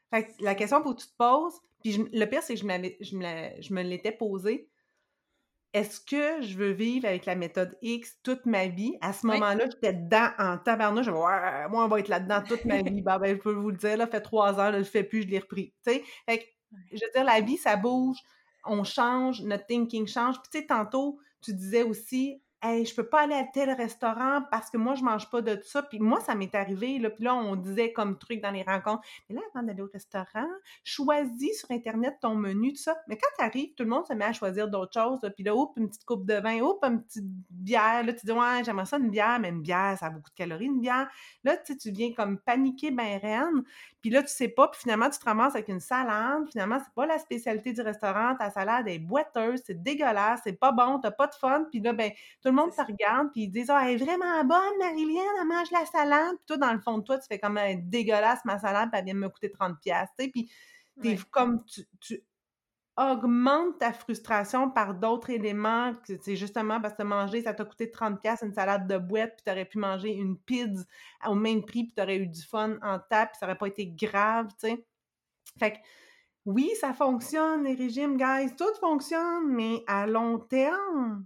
Fait que la question faut que tu te poses, puis le pire, c'est que je me l'étais posée. Est-ce que je veux vivre avec la méthode X toute ma vie? À ce Oui. moment-là, j'étais dedans en tabarnouche. Je «Ouais, moi, on va être là-dedans toute ma vie». Ben, je peux vous le dire, là, ça fait 3 heures, là, je le fais plus, je l'ai repris, tu sais? Fait que, je veux dire, la vie, ça bouge, on change, notre thinking change. Puis, tu sais, tantôt, tu disais aussi: «Hey, je peux pas aller à tel restaurant parce que moi, je mange pas de ça». Puis moi, ça m'est arrivé, là, puis là, on disait comme truc dans les rencontres: «Mais là, avant d'aller au restaurant, choisis sur internet ton menu», tout ça. Mais quand tu arrives, tout le monde se met à choisir d'autres choses, là, puis là, oups, une petite coupe de vin, oups, une petite bière. Là, tu dis: «Ouais, j'aimerais ça une bière», mais une bière, ça a beaucoup de calories, une bière. Là, tu sais, tu viens comme paniquer ben raide, puis là, tu sais pas, puis finalement, tu te ramasses avec une salade. Finalement, c'est pas la spécialité du restaurant. Ta salade est boiteuse, c'est dégueulasse, c'est pas bon, t'as pas de fun. Puis là, ben, tout le monde C'est te ça. regarde, puis ils disent: «Ah, elle est vraiment bonne, Marilyn, elle mange la salade». Puis toi, dans le fond de toi, tu fais comme: «Elle est dégueulasse, ma salade, puis elle vient de me coûter 30$. Tu sais, puis t'es Ouais. comme tu augmentes ta frustration par d'autres éléments, que c'est justement parce que manger, ça t'a coûté 30$ une salade de boîte, puis t'aurais pu manger une pizza au même prix, puis t'aurais eu du fun en table, puis ça aurait pas été grave, tu sais. Fait que oui, ça fonctionne, les régimes, guys, tout fonctionne, mais à long terme,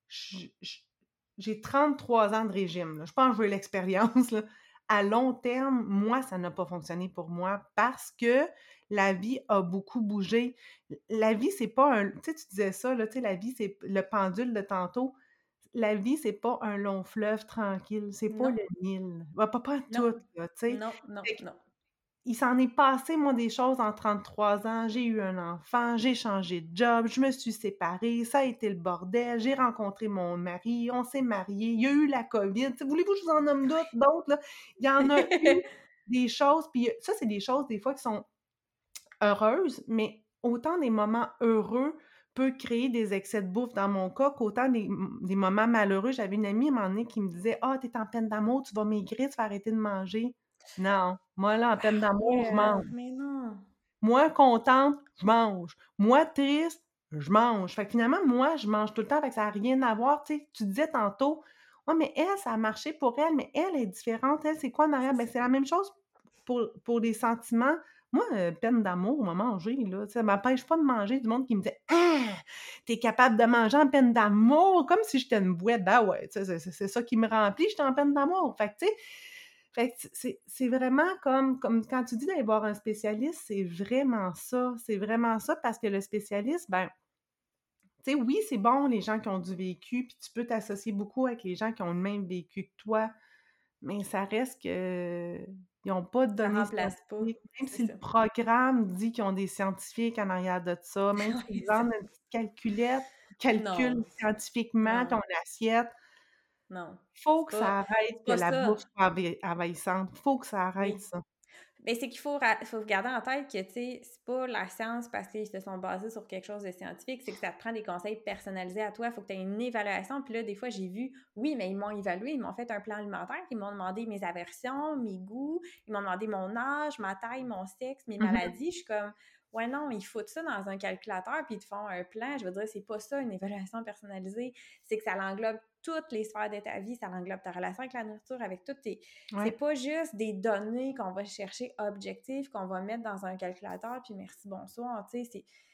j'ai 33 ans de régime, là. Je pense que je veux l'expérience, là. À long terme, moi, ça n'a pas fonctionné pour moi parce que la vie a beaucoup bougé. La vie, c'est pas un... Tu sais, tu disais ça, là, tu sais, la vie, c'est le pendule de tantôt. La vie, c'est pas un long fleuve tranquille, c'est pas Non, le Nil. Pas non, tout, là, tu sais. non, non, Fait que non. il s'en est passé, moi, des choses en 33 ans. J'ai eu un enfant, j'ai changé de job, je me suis séparée, ça a été le bordel, j'ai rencontré mon mari, on s'est mariés, il y a eu la COVID. Tu sais, voulez-vous que je vous en nomme d'autres, là? Il y en a eu des choses, puis ça, c'est des choses, des fois, qui sont heureuses, mais autant des moments heureux peut créer des excès de bouffe dans mon cas qu'autant des moments malheureux. J'avais une amie à un moment donné qui me disait: «Ah, t'es en peine d'amour, tu vas maigrir, tu vas arrêter de manger». Non, moi là, en peine d'amour, je mange. Mais non. Moi contente, je mange. Moi triste, je mange. Fait que finalement, moi, je mange tout le temps, fait que ça a rien à voir, tu sais. Tu disais tantôt: «Ouais, mais elle, ça a marché pour elle, mais elle est différente. Elle, c'est quoi en arrière?» C'est Ben, ça. c'est la même chose pour les sentiments. Moi, peine d'amour, on m'a mangé, là, tu sais, ça m'empêche pas de manger. Du monde qui me dit: «Ah! Tu es capable de manger en peine d'amour?» Comme si j'étais une bouette. Ben ouais, tu sais, c'est ça qui me remplit, j'étais en peine d'amour. Fait que, tu sais, fait que c'est vraiment comme quand tu dis d'aller voir un spécialiste, c'est vraiment ça. C'est vraiment ça parce que le spécialiste, ben, tu sais, oui, c'est bon les gens qui ont du vécu, puis tu peux t'associer beaucoup avec les gens qui ont le même vécu que toi, mais ça reste que ils ont pas de Ça données remplace pas. scientifiques. Même C'est si le ça. programme dit qu'ils ont des scientifiques en arrière de ça, même s'ils Oui, te ça. vendent une petite calculette qui calcule Non, scientifiquement ton non, assiette, non. faut que ça C'est arrête que pas la bouffe ça. soit envahissante. Faut que ça arrête Oui. ça. Mais c'est qu'il faut garder en tête que, tu sais, c'est pas la science parce qu'ils se sont basés sur quelque chose de scientifique, c'est que ça te prend des conseils personnalisés à toi. Il faut que tu aies une évaluation. Puis là, des fois, j'ai vu, oui, mais ils m'ont évalué, ils m'ont fait un plan alimentaire, ils m'ont demandé mes aversions, mes goûts, ils m'ont demandé mon âge, ma taille, mon sexe, mes Mmh. maladies. Je suis comme, ouais, non, ils foutent ça dans un calculateur puis ils te font un plan. Je veux dire, c'est pas ça, une évaluation personnalisée. C'est que ça l'englobe toutes les sphères de ta vie, ça englobe ta relation avec la nourriture, avec toutes tes, c'est Ouais, pas juste des données qu'on va chercher objectives, qu'on va mettre dans un calculateur, puis merci, bonsoir, tu sais,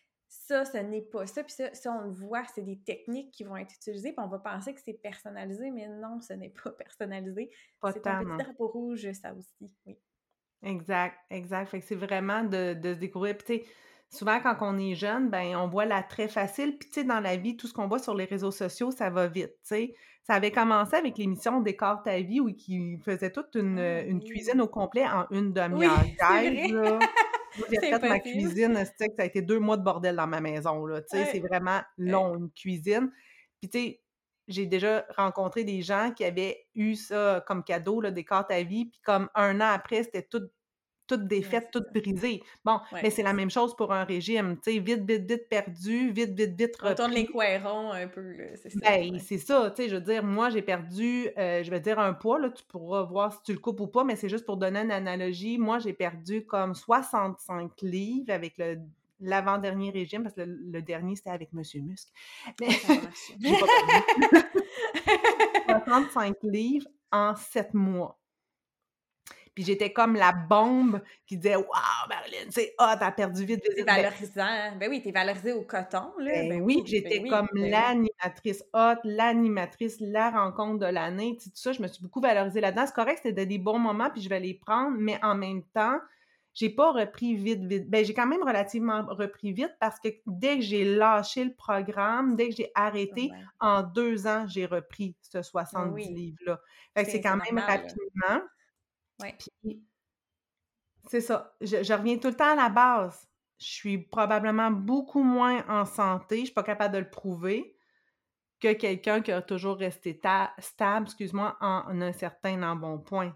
ça, ce n'est pas ça, puis ça, on le voit, c'est des techniques qui vont être utilisées, puis on va penser que c'est personnalisé, mais non, ce n'est pas personnalisé. pas C'est un tant, petit non. drapeau rouge, ça aussi, oui. Exact, exact. Fait que c'est vraiment de se découvrir. Puis tu sais, souvent quand on est jeune, ben on voit l'attrait facile. Puis tu sais, dans la vie, tout ce qu'on voit sur les réseaux sociaux, ça va vite, tu sais. Ça avait commencé avec l'émission Décore ta vie où qui faisait toute Ah une oui. cuisine au complet en une Oui, demi-heure. c'est Guys, vrai. là, moi j'ai C'est fait ma possible. cuisine, esti que ça a été 2 mois de bordel dans ma maison, là. Tu sais, c'est Ouais, vraiment ouais. long, une cuisine. Puis tu sais, j'ai déjà rencontré des gens qui avaient eu ça comme cadeau, là, Décore ta vie, puis comme 1 an après, c'était toute Ouais, défaite, c'est toute ça. brisée. Bon, Ouais, mais c'est la même chose pour un régime, tu sais, vite, vite, vite perdu, vite, vite, vite on tourne les repris. coins ronds un peu, là, c'est ça, Ben, ouais. c'est ça, tu sais, je veux dire, moi, j'ai perdu, je vais dire un poids, là, tu pourras voir si tu le coupes ou pas, mais c'est juste pour donner une analogie. Moi, j'ai perdu comme 65 livres avec l'avant-dernier régime, parce que le dernier, c'était avec Monsieur Muscle. Mais Ouais, ça a pas marché. j'ai pas perdu. 65 livres en 7 mois. Puis j'étais comme la bombe qui disait: «Waouh, Marilyn, c'est hot, elle a perdu vite, vite, C'est vite». Ben valorisant. Ben oui, tu es valorisée au coton, là. ben Ben oui, oui, ben j'étais oui, comme ben oui. l'animatrice hot, l'animatrice, la rencontre de l'année, tu sais, tout ça, je me suis beaucoup valorisée là-dedans. C'est correct, c'était des bons moments, puis je vais les prendre, mais en même temps, j'ai pas repris vite, vite. Ben, j'ai quand même relativement repris vite parce que dès que j'ai lâché le programme, dès que j'ai arrêté, Ouais. en 2 ans, j'ai repris ce Oui, 70 oui. livres-là. Fait que c'est C'est quand même normal, là. rapidement, Ouais. puis c'est ça, je reviens tout le temps à la base. Je suis probablement beaucoup moins en santé, je suis pas capable de le prouver, que quelqu'un qui a toujours resté stable, excuse-moi, en un certain embonpoint.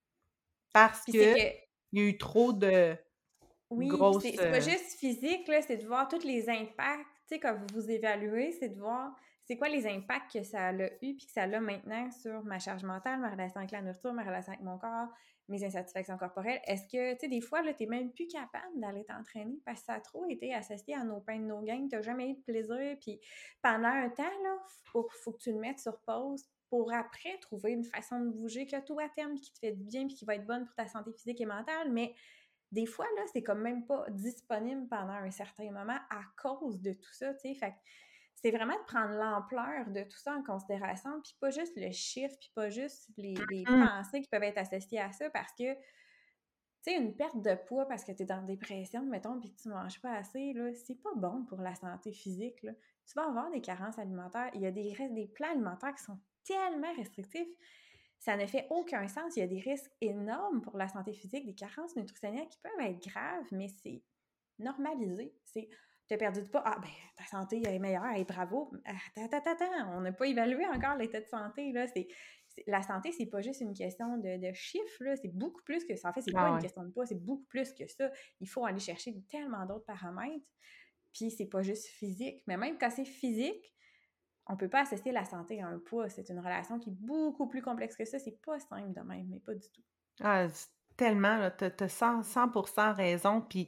Parce Puis c'est qu'il que y a eu trop de oui, puis grosses, c'est pas juste physique, là, c'est de voir tous les impacts, tu sais, quand vous vous évaluez, c'est de voir c'est quoi les impacts que ça a eu puis que ça a maintenant sur ma charge mentale, ma relation avec la nourriture, ma relation avec mon corps, mes insatisfactions corporelles. Est-ce que, tu sais, des fois, là, t'es même plus capable d'aller t'entraîner parce que ça a trop été associé à nos pains de nos gains, t'as jamais eu de plaisir, puis pendant un temps, là, faut que tu le mettes sur pause pour après trouver une façon de bouger que toi t'aimes, qui te fait du bien, puis qui va être bonne pour ta santé physique et mentale, mais des fois, là, c'est comme même pas disponible pendant un certain moment à cause de tout ça, tu sais. Fait que c'est vraiment de prendre l'ampleur de tout ça en considération, puis pas juste le chiffre, puis pas juste les mmh, pensées qui peuvent être associées à ça, parce que, tu sais, une perte de poids parce que tu es dans la dépression, mettons, puis que tu manges pas assez, là, c'est pas bon pour la santé physique, là. Tu vas avoir des carences alimentaires. Il y a des plans alimentaires qui sont tellement restrictifs, ça ne fait aucun sens. Il y a des risques énormes pour la santé physique, des carences nutritionnelles qui peuvent être graves, mais c'est normalisé. C'est tu as perdu du poids, ah ben ta santé est meilleure, hey, bravo. Attends, on n'a pas évalué encore l'état de santé. Là. La santé, c'est pas juste une question de chiffres, là. C'est beaucoup plus que ça. En fait, c'est pas ah une ouais. question de poids, c'est beaucoup plus que ça. Il faut aller chercher tellement d'autres paramètres. Puis c'est pas juste physique. Mais même quand c'est physique, on peut pas associer la santé à un poids. C'est une relation qui est beaucoup plus complexe que ça. C'est pas simple de même, mais pas du tout. Ah, tellement, là, tu as 100 raison, puis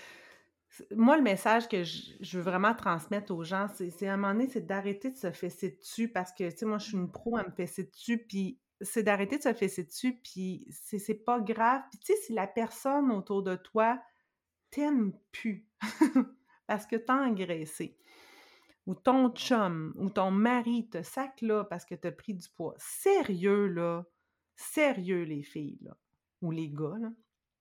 moi, le message que je veux vraiment transmettre aux gens, c'est à un moment donné, c'est d'arrêter de se fesser dessus parce que, tu sais, moi, je suis une pro à me fesser dessus, puis c'est d'arrêter de se fesser dessus, puis c'est pas grave. Puis tu sais, si la personne autour de toi t'aime plus parce que t'as engraissé, ou ton chum, ou ton mari te sac là parce que t'as pris du poids, sérieux, là, sérieux, les filles, là, ou les gars, là,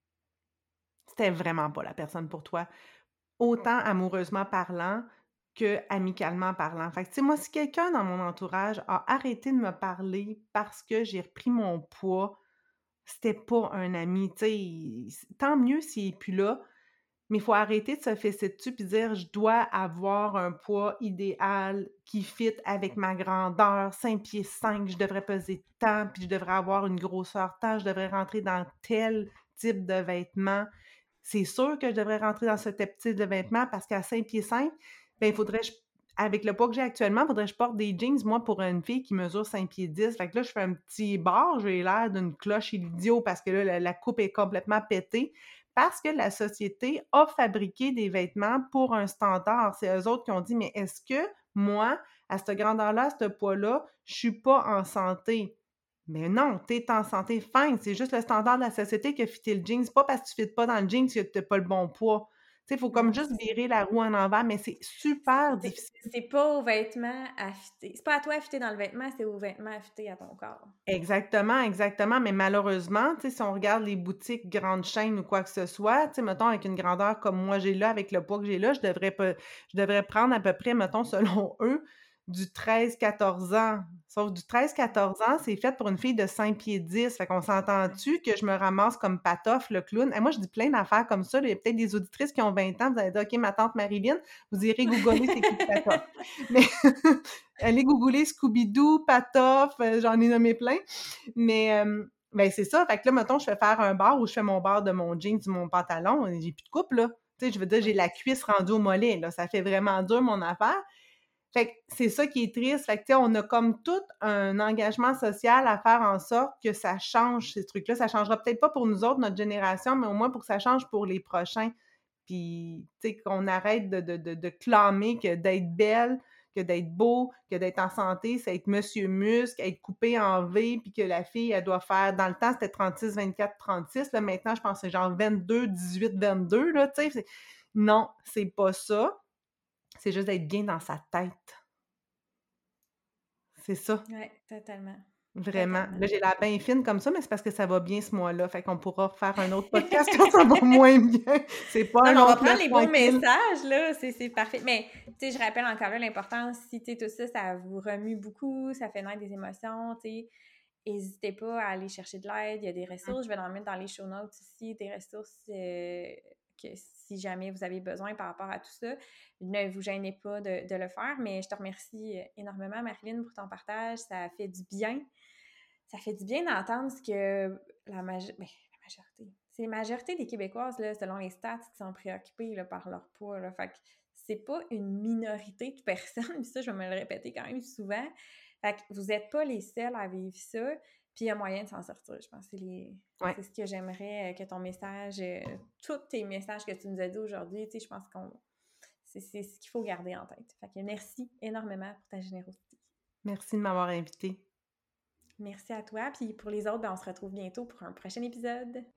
c'était vraiment pas la personne pour toi. Autant amoureusement parlant que amicalement parlant. Fait que, tu sais, moi, si quelqu'un dans mon entourage a arrêté de me parler parce que j'ai repris mon poids, c'était pas un ami, tu sais, tant mieux s'il est plus là, mais il faut arrêter de se fesser dessus puis dire: «Je dois avoir un poids idéal qui fit avec ma grandeur, 5 pieds 5, je devrais peser tant, puis je devrais avoir une grosseur tant, je devrais rentrer dans tel type de vêtements». C'est sûr que je devrais rentrer dans ce type de vêtements parce qu'à 5 pieds 5, ben, il faudrait avec le poids que j'ai actuellement, il faudrait que je porte des jeans, moi, pour une fille qui mesure 5 pieds 10. Fait que là, je fais un petit bord, j'ai l'air d'une cloche et l'idiot parce que là, la coupe est complètement pétée. Parce que la société a fabriqué des vêtements pour un standard. C'est eux autres qui ont dit: «Mais est-ce que moi, à cette grandeur-là, à ce poids-là, je suis pas en santé?» Mais non, tu es en santé, fine, c'est juste le standard de la société qui a fité le jean. C'est pas parce que tu fites pas dans le jean que tu pas le bon poids. Tu sais, il faut comme Non, juste c'est ça. virer la roue en envers, mais c'est super C'est difficile. c'est pas au vêtement à fitter. C'est pas à toi à fitter dans le vêtement, c'est au vêtement à fitter à ton corps. Exactement, exactement, mais malheureusement, tu sais, si on regarde les boutiques grandes chaînes ou quoi que ce soit, tu sais, mettons avec une grandeur comme moi j'ai là, avec le poids que j'ai là, je devrais prendre à peu près, mettons, selon eux, du 13-14 ans. Sauf du 13-14 ans, c'est fait pour une fille de 5 pieds 10. Fait qu'on Ouais. s'entend-tu que je me ramasse comme Patof, le clown? Et moi, je dis plein d'affaires comme ça. Il y a peut-être des auditrices qui ont 20 ans, vous allez dire: «OK, ma tante Marilyn», vous irez googler c'est qui Patof. Mais allez googler Scooby-Doo, Patof, j'en ai nommé plein. Mais ben, c'est ça. Fait que là, mettons, je fais faire un bar où je fais mon bar de mon jeans, de mon pantalon, j'ai plus de coupe, là. Tu sais, je veux dire, j'ai Ouais, la c'est ça. cuisse rendue au mollet, là. Ça fait vraiment dur, mon affaire. Fait que c'est ça qui est triste. Fait que, tu sais, on a comme tout un engagement social à faire en sorte que ça change, ces trucs-là. Ça changera peut-être pas pour nous autres, notre génération, mais au moins pour que ça change pour les prochains. Puis, tu sais, qu'on arrête de clamer que d'être belle, que d'être beau, que d'être en santé, c'est être monsieur muscle, être coupé en V, puis que la fille, elle doit faire, dans le temps, c'était 36, 24, 36, là, maintenant, je pense que c'est genre 22, 18, 22, là, tu sais. Non, c'est pas ça. C'est juste d'être bien dans sa tête. C'est ça. Oui, totalement. Vraiment. Totalement. Là, j'ai la bien fine comme ça, mais c'est parce que ça va bien ce mois-là. Fait qu'on pourra refaire un autre podcast quand ça va moins bien. C'est pas Non, un mais on va autre prendre mois les bons tranquille. messages, là, c'est parfait. Mais, tu sais, je rappelle encore là l'importance, si, tu sais, tout ça, ça vous remue beaucoup, ça fait naître des émotions, tu sais, n'hésitez pas à aller chercher de l'aide. Il y a des ressources, je vais en mettre dans les show notes aussi, des ressources que si jamais vous avez besoin par rapport à tout ça, ne vous gênez pas de le faire. Mais je te remercie énormément, Marilyn, pour ton partage. Ça fait du bien. Ça fait du bien d'entendre ce que la majorité, c'est la majorité des Québécoises, là, selon les stats, qui sont préoccupées là, par leur poids. Là. Fait que c'est pas une minorité de personnes, puis ça, je vais me le répéter quand même souvent. Fait que vous n'êtes pas les seuls à vivre ça, puis il y a moyen de s'en sortir. Je pense que Ouais. c'est ce que j'aimerais que ton message, tous tes messages que tu nous as dit aujourd'hui, tu sais, je pense que c'est ce qu'il faut garder en tête. Fait que merci énormément pour ta générosité. Merci de m'avoir invitée. Merci à toi. Puis pour les autres, ben, on se retrouve bientôt pour un prochain épisode.